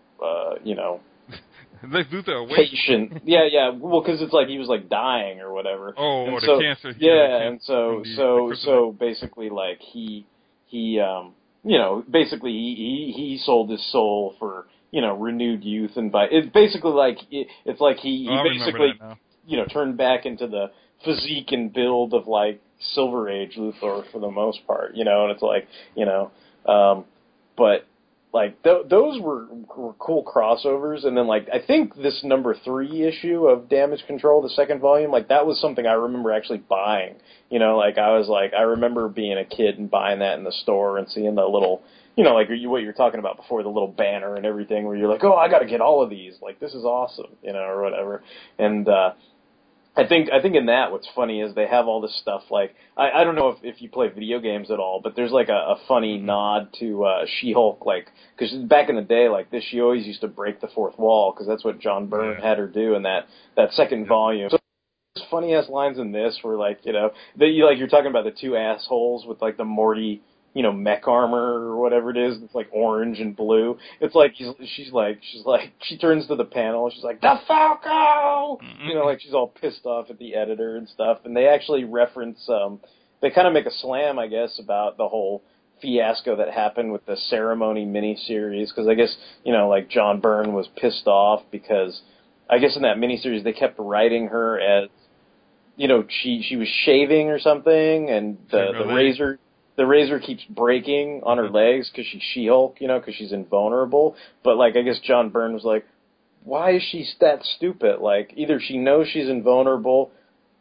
S4: Lex Luthor,
S5: patient. Yeah. Well, because it's like he was like dying or whatever.
S4: Oh,
S5: and
S4: or
S5: so,
S4: the cancer.
S5: Yeah, and so basically like he basically he sold his soul for, you know, renewed youth, and it's basically like it's like he basically turned back into the physique and build of like Silver Age Luthor for the most part, you know, and it's like, you know, but like those were cool crossovers, and then like I think this number 3 issue of Damage Control, the second volume, like that was something I remember actually buying, you know, like I remember being a kid and buying that in the store and seeing the little, you know, like what you were talking about before, the little banner and everything where you're like, oh, I got to get all of these. Like, this is awesome, you know, or whatever. And I think in that what's funny is they have all this stuff like I don't know if you play video games at all, but there's like a funny nod to She-Hulk, like because back in the day like this, she always used to break the fourth wall because that's what John Byrne had her do in that second volume. So there's funny ass lines in this where like you're talking about the two assholes with like the Morty mech armor or whatever it is. It's like orange and blue. It's like she turns to the panel. She's like, "The Falco!" Like she's all pissed off at the editor and stuff. And they actually reference, they kind of make a slam, I guess, about the whole fiasco that happened with the Ceremony miniseries. Because I guess, like John Byrne was pissed off because I guess in that miniseries they kept writing her as, she was shaving or something, and the razor keeps breaking on her legs because she's She-Hulk, because she's invulnerable. But, like, I guess John Byrne was like, why is she that stupid? Like, either she knows she's invulnerable.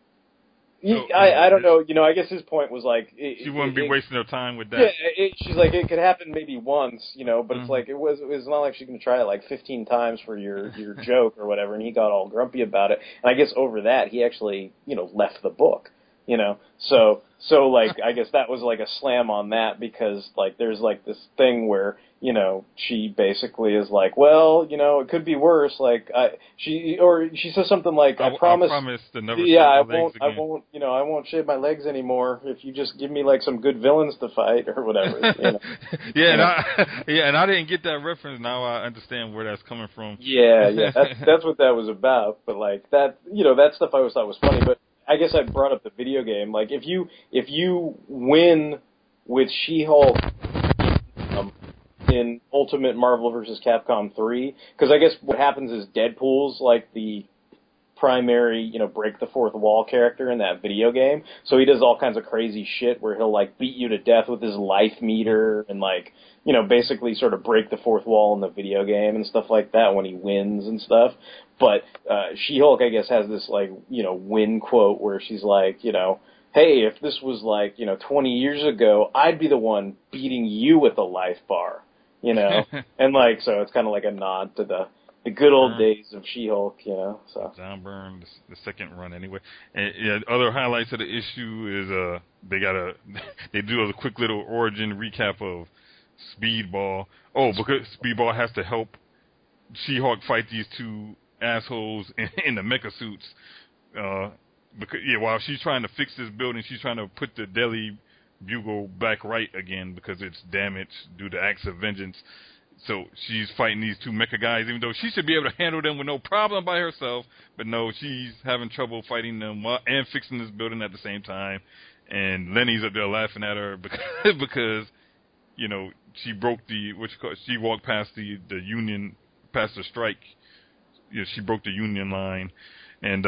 S5: I don't know. I guess his point was like...
S4: She wouldn't be wasting her time with that.
S5: Yeah, she's like, it could happen maybe once, but it's like, it was not like she's going to try it like 15 times for your joke or whatever, and he got all grumpy about it. And I guess over that, he actually, left the book. So like, I guess that was like a slam on that because like there's like this thing where, she basically is like, well, it could be worse. Like she says something like, I promise
S4: to never
S5: I won't shave my legs anymore if you just give me like some good villains to fight or whatever.
S4: And I didn't get that reference. Now I understand where that's coming from.
S5: Yeah. That's what that was about. But like that, that stuff I always thought was funny, but I guess I brought up the video game. Like, if you win with She-Hulk in Ultimate Marvel vs. Capcom 3, because I guess what happens is Deadpool's like the primary, break the fourth wall character in that video game. So he does all kinds of crazy shit where he'll like beat you to death with his life meter and like, basically sort of break the fourth wall in the video game and stuff like that when he wins and stuff. But She-Hulk, I guess, has this, like, win quote where she's like, hey, if this was, like, 20 years ago, I'd be the one beating you with a life bar, And, like, so it's kind of like a nod to the good old days of She-Hulk, so.
S4: John Byrne, the second run, anyway. And other highlights of the issue is they do a quick little origin recap of Speedball. Oh, because Speedball has to help She-Hulk fight these two assholes in the mecha suits, because while she's trying to fix this building, she's trying to put the Daily Bugle back right again because it's damaged due to acts of vengeance. So she's fighting these two mecha guys, even though she should be able to handle them with no problem by herself. But no, she's having trouble fighting them and fixing this building at the same time. And Lenny's up there laughing at her because she broke she walked past the union, past the strike. She broke the union line, and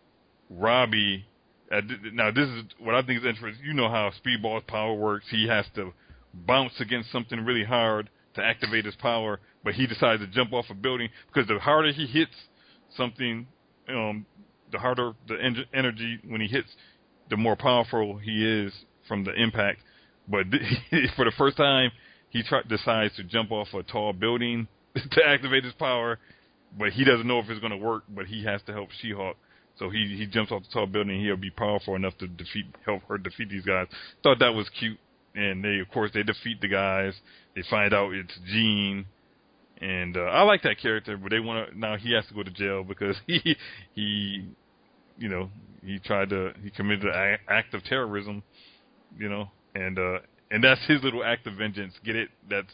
S4: Robbie. Now this is what I think is interesting. You know how Speedball's power works. He has to bounce against something really hard to activate his power, but he decides to jump off a building because the harder he hits something, the harder the energy when he hits, the more powerful he is from the impact. But for the first time, he decides to jump off a tall building to activate his power. But he doesn't know if it's going to work, but he has to help She-Hulk. So he jumps off the tall building, and he'll be powerful enough to help her defeat these guys. Thought that was cute. And they defeat the guys. They find out it's Jean. And I like that character, but now he has to go to jail because he committed an act of terrorism, and that's his little act of vengeance. Get it? That's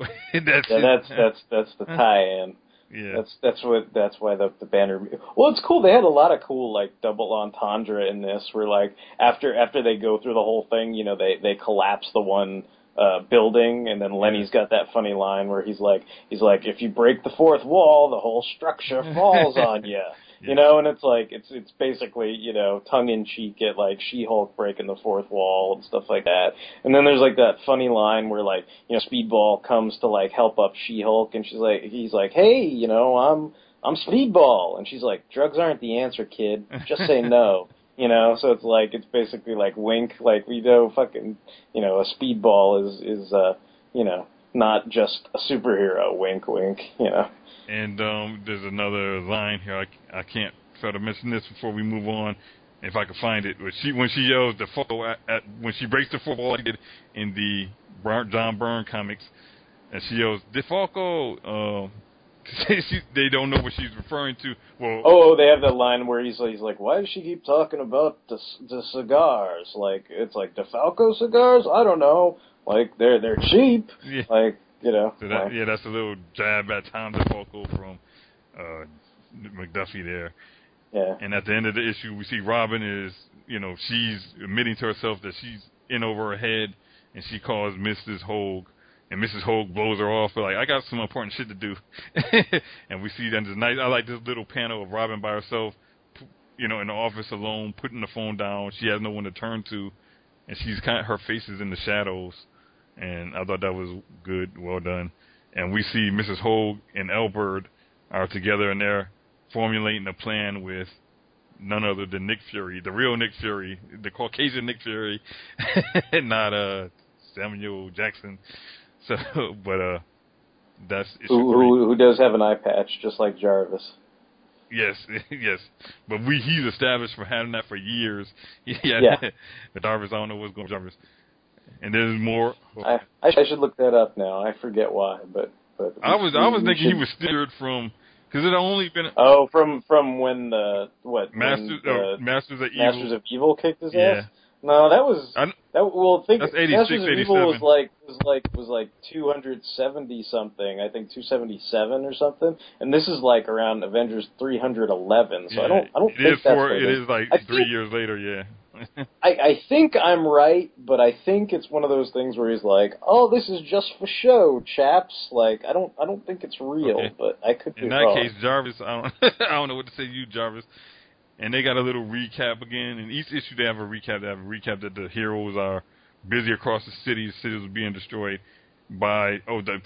S5: the tie-in.
S4: Yeah,
S5: that's why the banner. Well, it's cool. They had a lot of cool like double entendre in this, where like after they go through the whole thing, they collapse the one building, and then Lenny's got that funny line where he's like, if you break the fourth wall, the whole structure falls on you. And it's like, it's basically, tongue in cheek at like She-Hulk breaking the fourth wall and stuff like that. And then there's like that funny line where like, Speedball comes to like help up She-Hulk, and he's like, hey, I'm Speedball. And she's like, drugs aren't the answer, kid. Just say no. So it's like, it's basically like wink, like fucking, a Speedball is not just a superhero, wink, wink,
S4: And there's another line here. I can't fail to mention this before we move on, if I can find it. When she yells DeFalco when she breaks the fourth wall, like did in the John Byrne comics, and she yells DeFalco. They don't know what she's referring to. Well,
S5: they have that line where he's like, why does she keep talking about the cigars? Like, it's like DeFalco cigars? I don't know. Like, they're cheap.
S4: Yeah.
S5: Like, you know.
S4: So that's a little jab at Tom DeFalco from McDuffie there.
S5: Yeah.
S4: And at the end of the issue, we see Robin is, she's admitting to herself that she's in over her head, and she calls Mrs. Hogue, and Mrs. Hogue blows her off. But like, I got some important shit to do. And we see that this nice. I like this little panel of Robin by herself, in the office alone, putting the phone down. She has no one to turn to, and she's her face is in the shadows. And I thought that was good, well done. And we see Mrs. Hogue and Elbert are together, and they're formulating a plan with none other than Nick Fury, the real Nick Fury, the Caucasian Nick Fury, not Samuel Jackson. So, but that's
S5: who does have an eye patch, just like Jarvis.
S4: Yes, yes, but he's established for having that for years.
S5: Yeah.
S4: But Jarvis, I don't know what's going on with Jarvis. And there's more.
S5: I should look that up now. I forget why, but
S4: I was thinking he was steered from, because it only been
S5: from when the
S4: Masters of Evil.
S5: Masters of Evil kicked his ass. No, that was
S4: that's
S5: Masters of
S4: 87.
S5: Evil was like 270 something. I think 277 or something. And this is like around Avengers 311. So I don't think that's what
S4: it is. Like 3 years later, yeah.
S5: I think I'm right, but I think it's one of those things where he's like, "Oh, this is just for show, chaps." Like, I don't think it's real,
S4: okay.
S5: But I could be
S4: in
S5: wrong.
S4: that case, Jarvis, I don't know what to say to you, Jarvis. And they got a little recap again. In each issue, they have a recap. They have a recap that the heroes are busy across the city. The cities are being destroyed by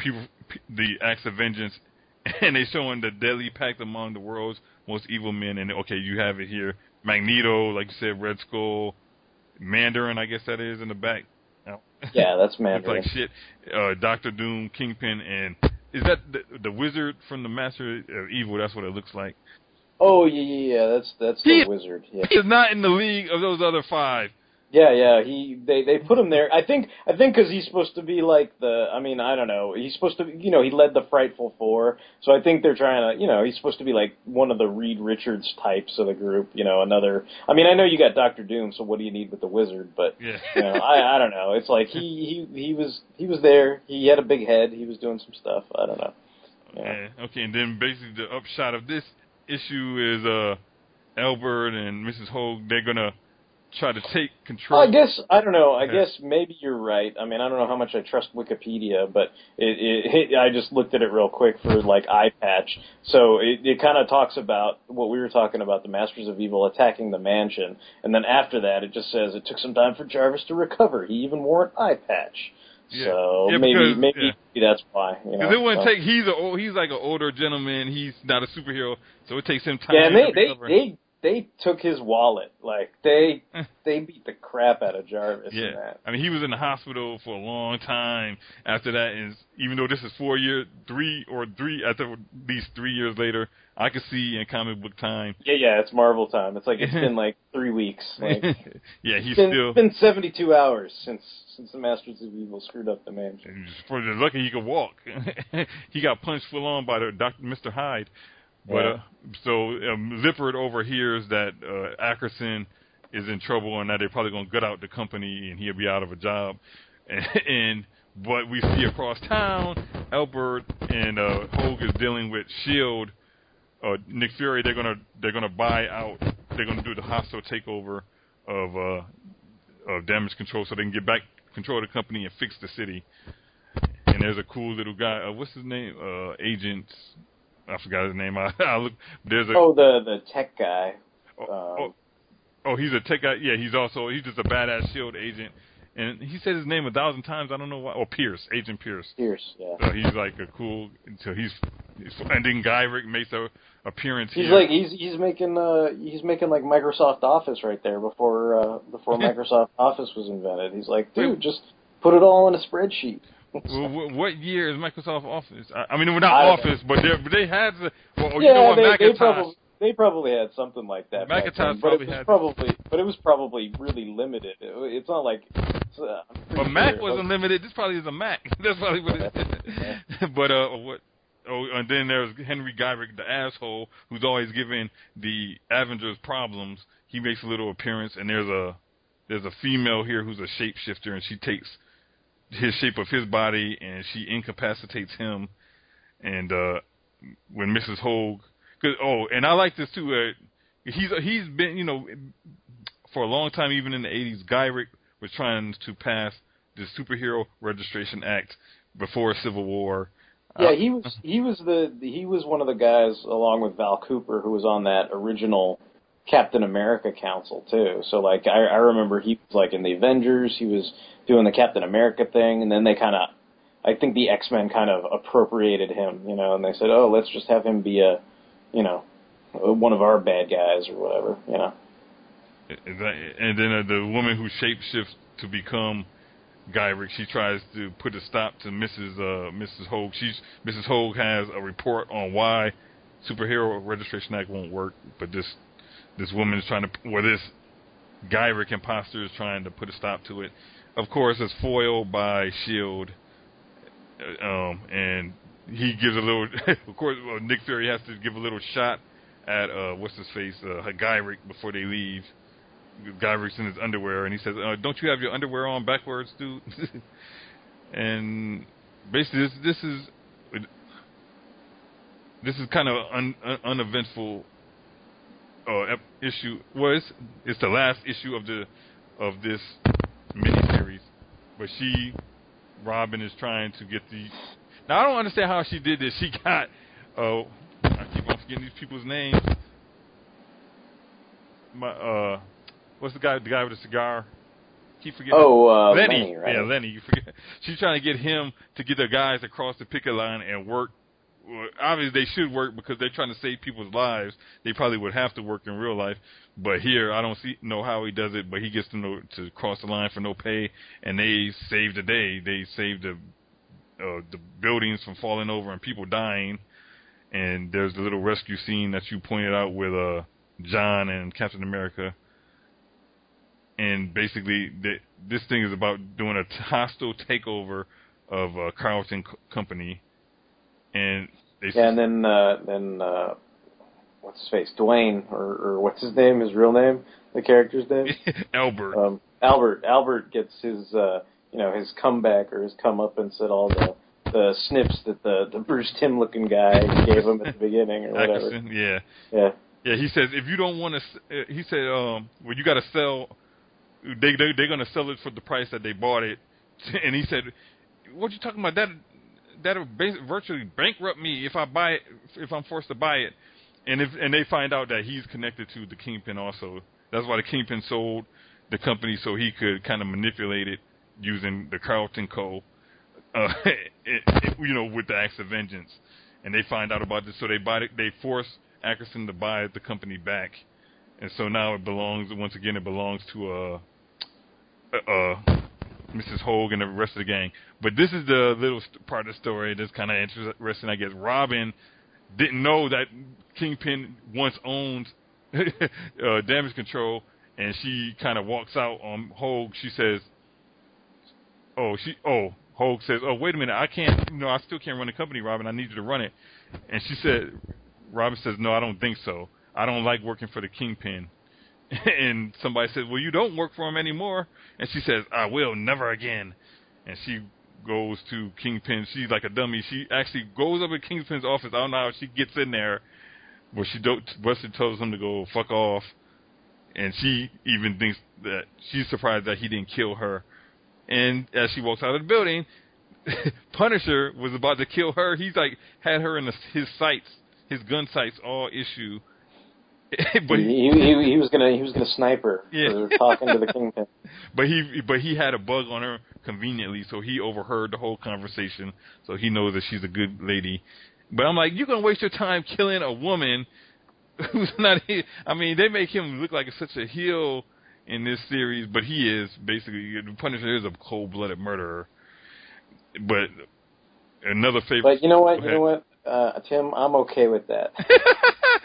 S4: the acts of vengeance, and they showing the deadly pact among the world's most evil men. And okay, you have it here. Magneto, like you said, Red Skull, Mandarin, I guess that is in the back.
S5: Yeah, that's Mandarin.
S4: It's like shit. Dr. Doom, Kingpin, and is that the wizard from the Master of Evil? That's what it looks like.
S5: Oh yeah. That's the wizard. Yeah.
S4: He is not in the league of those other five.
S5: Yeah. They put him there. I think because he's supposed to be like I don't know. He's supposed to, he led the Frightful Four. So I think they're trying to, he's supposed to be like one of the Reed Richards types of the group. Another. I mean, I know you got Dr. Doom. So what do you need with the wizard? But
S4: yeah.
S5: I don't know. It's like he was there. He had a big head. He was doing some stuff. I don't know. Yeah.
S4: Okay. And then basically the upshot of this issue is Albert and Mrs. Hogue. They're gonna try to take control.
S5: I don't know. I guess maybe you're right. I mean, I don't know how much I trust Wikipedia, but I just looked at it real quick for like eye patch. So it kind of talks about what we were talking about, the Masters of Evil attacking the mansion, and then after that, it just says it took some time for Jarvis to recover. He even wore an eye patch.
S4: Yeah.
S5: So maybe that's why.
S4: Because it wouldn't take. He's like an older gentleman. He's not a superhero, so it takes him time.
S5: Yeah,
S4: and
S5: they took his wallet. Like they beat the crap out of Jarvis.
S4: Yeah,
S5: in that.
S4: I mean, he was in the hospital for a long time after that. And even though this is 3 years later, I could see in comic book time.
S5: Yeah, it's Marvel time. It's like it's been like 3 weeks. Like,
S4: yeah,
S5: it's been 72 hours since the Masters of Evil screwed up the mansion.
S4: For the lucky he could walk. He got punched full on by Mr. Hyde. But so Lippert overhears that Ackerson is in trouble and that they're probably going to gut out the company and he'll be out of a job. But we see across town, Albert and Hogue is dealing with Shield. Nick Fury, they're gonna buy out. They're gonna do the hostile takeover of Damage Control so they can get back control of the company and fix the city. And there's a cool little guy. What's his name? Agent. I forgot his name.
S5: The tech guy.
S4: He's a tech guy. Yeah, he's just a badass Shield agent. And he said his name 1,000 times. I don't know why. Pierce, Agent Pierce.
S5: Pierce, yeah.
S4: So he's like a cool. So and then Guyrick makes a appearance.
S5: He's
S4: here.
S5: like he's making like Microsoft Office right there before Microsoft Office was invented. He's like, dude, just put it all in a spreadsheet.
S4: Well, what year is Microsoft Office? I mean, not Office, but they had. Macintosh.
S5: they probably had something like that. back then,
S4: McIntyre's probably had.
S5: But it was probably really limited. It's not like.
S4: But Mac wasn't limited. This probably is a Mac. That's probably what it is. But what? Oh, and then there's Henry Gyrich, the asshole, who's always giving the Avengers problems. He makes a little appearance, and there's a female here who's a shapeshifter, and she takes his shape of his body, and she incapacitates him. And when Mrs. Hogue, and I like this too. He's been, for a long time, even in the 80s, Gyrich was trying to pass the Superhero Registration Act before Civil War.
S5: Yeah, he was one of the guys, along with Val Cooper, who was on that original Captain America Council too. So like I remember he was like in the Avengers, he was doing the Captain America thing, and then they I think the X-Men kind of appropriated him, and they said, oh, let's just have him be one of our bad guys or whatever,
S4: And then the woman who shapeshifts to become Gyrich, she tries to put a stop to Mrs. Hogue. Mrs. Hogue has a report on why Superhero Registration Act won't work, but this woman is this Gyrich imposter is trying to put a stop to it. Of course, it's foiled by S.H.I.E.L.D., and he gives a little. Of course, Nick Fury has to give a little shot at what's his face, Gyrich, before they leave. Gyrich's in his underwear, and he says, "Don't you have your underwear on backwards, dude?" And basically, this is kind of uneventful issue. Well, it's the last issue of this miniseries, but Robin is trying to get the. Now I don't understand how she did this. She got I keep on forgetting these people's names. What's the guy with the cigar? Keep forgetting.
S5: Oh,
S4: Lenny.
S5: Right?
S4: Yeah, Lenny. You forget. She's trying to get him to get the guys across the picket line and work. Well, obviously, they should work because they're trying to save people's lives. They probably would have to work in real life. But here, I don't know how he does it, but he gets them to cross the line for no pay, and they save the day. They save the buildings from falling over and people dying. And there's the little rescue scene that you pointed out with John and Captain America. And basically, this thing is about doing a hostile takeover of Carlton Company. And
S5: and then what's his face, Dwayne, or what's his name, his real name, the character's name,
S4: Albert.
S5: Albert gets his his comeback or his comeuppance at all the snips that the Bruce Timm looking guy gave him at the beginning or whatever.
S4: Atkinson,
S5: yeah.
S4: He says if you don't want to, he said, well, you got to sell. They're going to sell it for the price that they bought it. And he said, what you talking about? That'll virtually bankrupt me if I buy it, if I'm forced to buy it. And they find out that he's connected to the Kingpin also. That's why the Kingpin sold the company, so he could kind of manipulate it using the Carlton Co. With the acts of vengeance. And they find out about this, so they force Atkinson to buy the company back. And so now it belongs to Mrs. Hogue and the rest of the gang. But this is the little part of the story that's kind of interesting, I guess. Robin didn't know that Kingpin once owned Damage Control, and she kind of walks out on Hogue. She says, Hogue says, "Oh, wait a minute, I still can't run the company, Robin. I need you to run it." And Robin says, "No, I don't think so. I don't like working for the Kingpin." And somebody says, "Well, you don't work for him anymore." And she says, "I will, never again." And she goes to Kingpin. She's like a dummy. She actually goes up at Kingpin's office. I don't know how she gets in there, but Buster tells him to go fuck off. And she even thinks that she's surprised that he didn't kill her. And as she walks out of the building, Punisher was about to kill her. He's like had her in his sights, his gun sights, all issue. But
S5: he was gonna snipe her for talking to the Kingpin.
S4: But he had a bug on her conveniently, so he overheard the whole conversation. So he knows that she's a good lady. But I'm like, you're gonna waste your time killing a woman who's not. I mean, they make him look like such a heel in this series, but he is basically Punisher is a cold-blooded murderer. But another favorite.
S5: But you know what? Tim, I'm okay with that.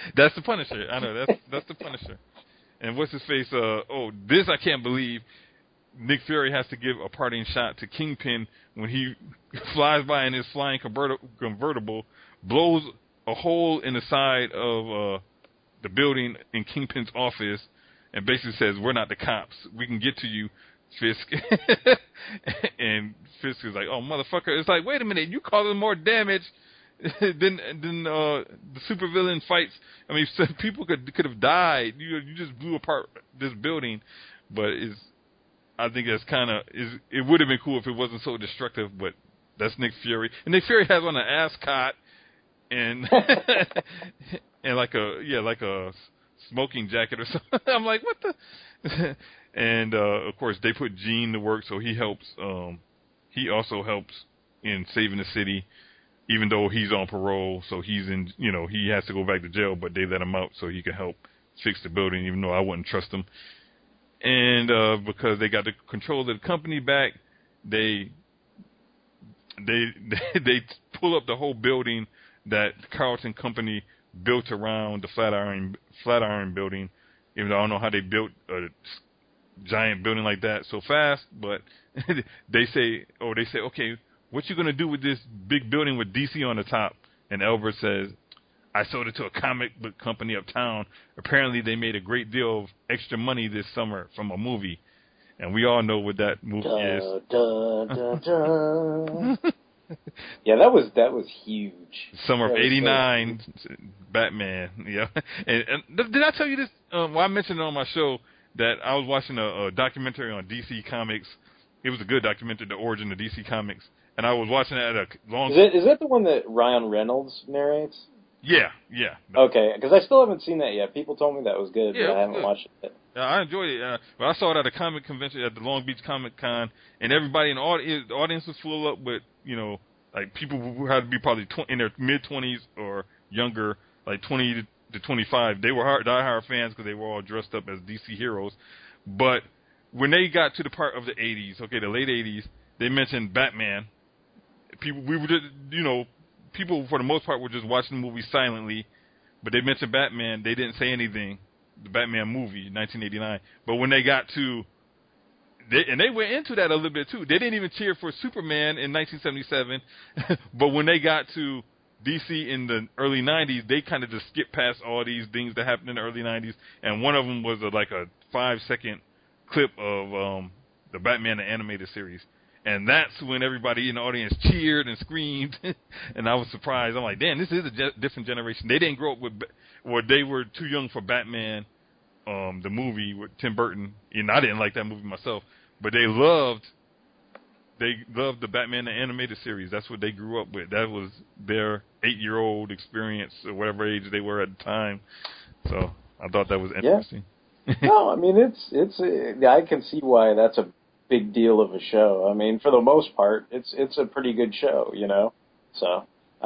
S4: That's the Punisher. I know that's the Punisher. And what's his face? This I can't believe. Nick Fury has to give a parting shot to Kingpin when he flies by in his flying convertible, blows a hole in the side of the building in Kingpin's office, and basically says, "We're not the cops. We can get to you, Fisk." And Fisk is like, "Oh, motherfucker!" It's like, wait a minute, you causing more damage than the supervillain fights. I mean, people could have died. You just blew apart this building, but I think that's it would have been cool if it wasn't so destructive, but that's Nick Fury. And Nick Fury has on an ascot and and like a smoking jacket or something. I'm like, what the? And of course they put Gene to work, so he helps. He also helps in saving the city, even though he's on parole. So he's in, he has to go back to jail, but they let him out so he can help fix the building, even though I wouldn't trust him. And because they got the control of the company back, they pull up the whole building that the Carlton Company built around the Flatiron building. Even though I don't know how they built a giant building like that so fast, but they say, okay, what you gonna do with this big building with DC on the top? And Elbert says, I sold it to a comic book company uptown. Apparently, they made a great deal of extra money this summer from a movie, and we all know what that movie is.
S5: Yeah, that was huge.
S4: Summer of '89, Batman. Yeah, and did I tell you this? Well, I mentioned it on my show that I was watching a documentary on DC Comics. It was a good documentary, the origin of DC Comics, and I was watching it at a long.
S5: Is that the one that Ryan Reynolds narrates?
S4: Yeah.
S5: Okay, because I still haven't seen that yet. People told me that was good, but I haven't watched it.
S4: Yeah, I enjoyed it. But I saw it at a comic convention at the Long Beach Comic Con, and everybody in the audience was full up with, like people who had to be probably in their mid-20s or younger, like 20 to 25. They were diehard fans because they were all dressed up as DC heroes. But when they got to the part of the 80s, the late 80s, they mentioned Batman. People for the most part were just watching the movie silently, but they mentioned Batman. They didn't say anything. The Batman movie, 1989. But when they got to, they went into that a little bit too. They didn't even cheer for Superman in 1977. But when they got to DC in the early 90s, they kind of just skipped past all these things that happened in the early 90s. And one of them was like a 5-second clip of the Batman the animated series. And that's when everybody in the audience cheered and screamed, and I was surprised. I'm like, damn, this is a different generation. They didn't grow up they were too young for Batman, the movie with Tim Burton. And I didn't like that movie myself, but they loved the Batman the animated series. That's what they grew up with. That was their 8-year-old experience, or whatever age they were at the time. So I thought that was interesting.
S5: Yeah. No, I mean I can see why that's a big deal of a show. I mean, for the most part, it's a pretty good show, So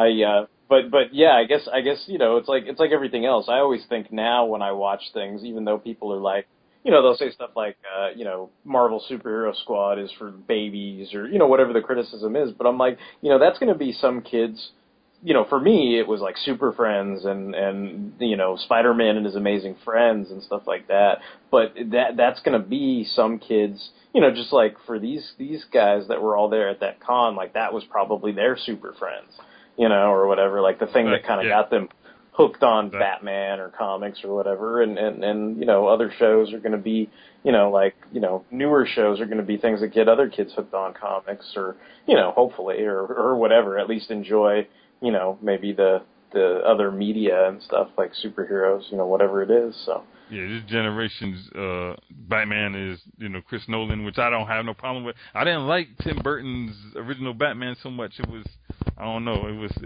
S5: but yeah, I guess it's like everything else. I always think now when I watch things, even though people are like, they'll say stuff like Marvel Superhero Squad is for babies or whatever the criticism is, but I'm like, that's going to be some kids. For me, it was like Super Friends and Spider-Man and His Amazing Friends and stuff like that. But that's going to be some kids, just like for these guys that were all there at that con, like that was probably their Super Friends, or whatever, like the thing that kind of got them hooked on Batman or comics or whatever. And other shows are going to be, newer shows are going to be things that get other kids hooked on comics or, hopefully or whatever, at least enjoy maybe the other media and stuff like superheroes, whatever it is. So
S4: yeah, this generation's Batman is Chris Nolan, which I don't have no problem with. I didn't like Tim Burton's original Batman so much. It was, I don't know,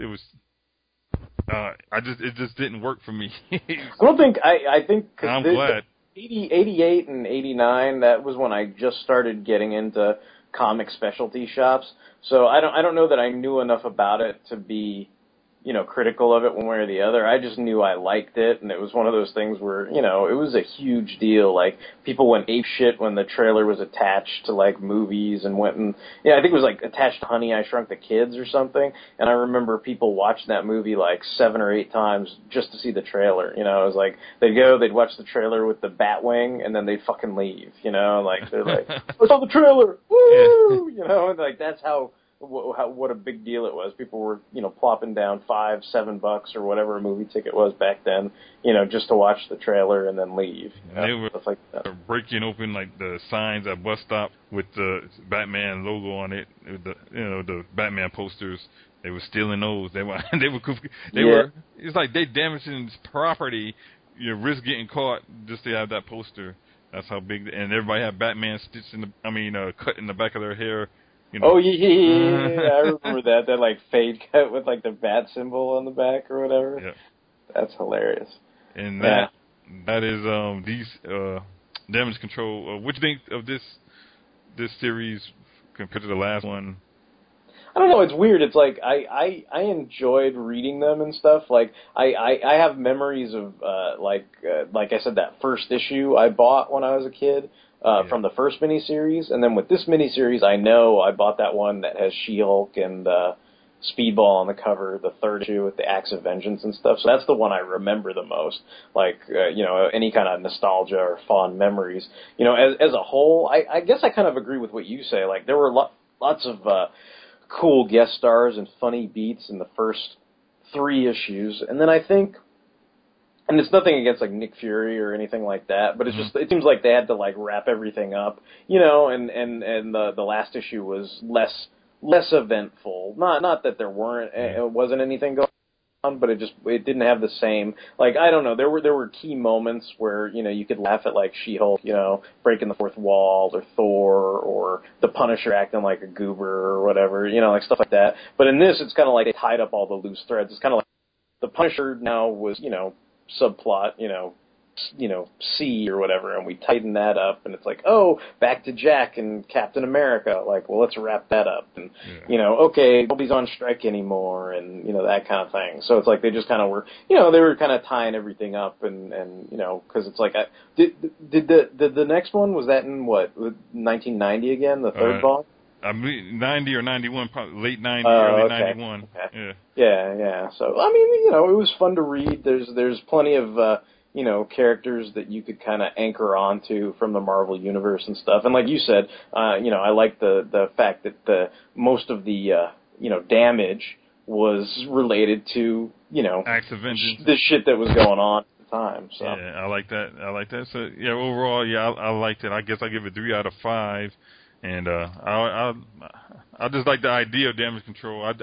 S4: it just didn't work for me.
S5: I think
S4: I'm glad
S5: 88 and 89, that was when I just started getting into comic specialty shops. So I don't know that I knew enough about it to be, critical of it one way or the other. I just knew I liked it, and it was one of those things where, it was a huge deal. Like, people went ape shit when the trailer was attached to, like, movies and went and, I think it was, like, attached to Honey, I Shrunk the Kids or something, and I remember people watching that movie, like, 7 or 8 times just to see the trailer, It was like, they'd watch the trailer with the Batwing, and then they'd fucking leave, like, they're like, I saw the trailer, woo! And, like, that's how what a big deal it was. People were, plopping down $5-7 or whatever a movie ticket was back then, just to watch the trailer and then leave.
S4: They were
S5: stuff like that.
S4: breaking open like the signs at bus stop with the Batman logo on it, the Batman posters. They were stealing those. They were. It's like they damaging property. Risk getting caught just to have that poster. That's how big. And everybody had Batman stitched cut in the back of their hair.
S5: Oh, yeah, I remember that. That, like, fade cut with, like, the bat symbol on the back or whatever.
S4: Yeah.
S5: That's hilarious.
S4: And that is these Damage Control. What do you think of this series compared to the last one?
S5: I don't know. It's weird. It's like I enjoyed reading them and stuff. Like I have memories of like I said, that first issue I bought when I was a kid. From the first miniseries, and then with this miniseries, I know I bought that one that has She-Hulk and Speedball on the cover, the third issue with the Axe of Vengeance and stuff. So that's the one I remember the most. Like, any kind of nostalgia or fond memories. As a whole, I guess I kind of agree with what you say. Like, there were lots of cool guest stars and funny beats in the first 3 issues, and then I think. And it's nothing against, like, Nick Fury or anything like that, but it's just, it seems like they had to, like, wrap everything up, and the last issue was less eventful. Not that there wasn't anything going on, but it didn't have the same, like, I don't know, there were key moments where, you could laugh at, like, She-Hulk, breaking the fourth wall, or Thor, or the Punisher acting like a goober or whatever, like, stuff like that. But in this, it's kind of like they tied up all the loose threads. It's kind of like the Punisher now was, subplot, C or whatever, and we tighten that up, and it's like, oh, back to Jack and Captain America. Like, well, let's wrap that up, and okay, nobody's on strike anymore, and that kind of thing. So it's like they just kind of were, they were kind of tying everything up, and because it's like, did the next one, was that in what, 1990 again, the third volume?
S4: I believe 90 or 91, probably late 90, early 91.
S5: Okay. Yeah. So, I mean, it was fun to read. There's plenty of, characters that you could kind of anchor onto from the Marvel Universe and stuff. And like you said, I like the fact that most of the, damage was related to,
S4: Acts of Vengeance.
S5: The shit that was going on at the time. So.
S4: Yeah, I like that. So, yeah, overall, I liked it. I guess I give it 3 out of 5. And I just like the idea of Damage Control. I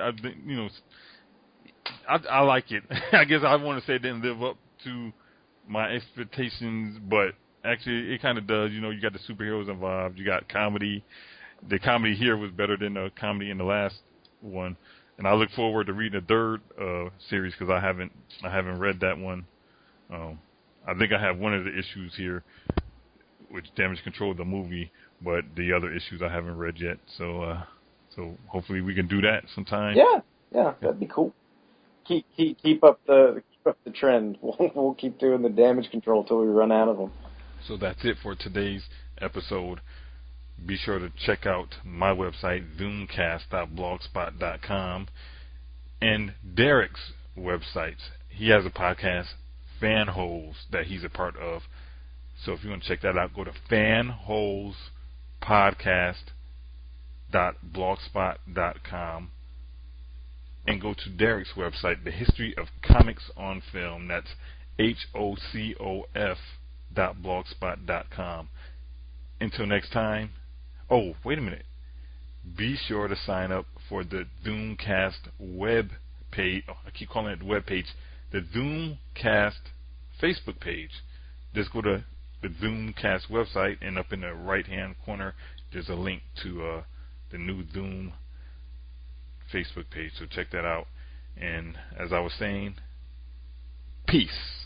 S4: like it. I guess I want to say it didn't live up to my expectations, but actually it kind of does. You got the superheroes involved. You got comedy. The comedy here was better than the comedy in the last one. And I look forward to reading the third series because I haven't read that one. I think I have one of the issues here, which Damage Control, the movie. But the other issues I haven't read yet, so hopefully we can do that sometime.
S5: Yeah, that'd be cool. Keep up the trend. We'll keep doing the Damage Control till we run out of them.
S4: So that's it for today's episode. Be sure to check out my website, zoomcast.blogspot.com, and Derek's website. He has a podcast, Fanholes, that he's a part of. So if you want to check that out, go to fanholespodcast.blogspot.com and go to Derek's website, The History of Comics on Film. That's HOCOF.blogspot.com. Until next time. Oh, wait a minute. Be sure to sign up for the Zoomcast web page. I keep calling it the web page. The Zoomcast Facebook page. Just go to the Zoomcast website, and up in the right-hand corner, there's a link to the new Zoom Facebook page. So check that out. And as I was saying, peace.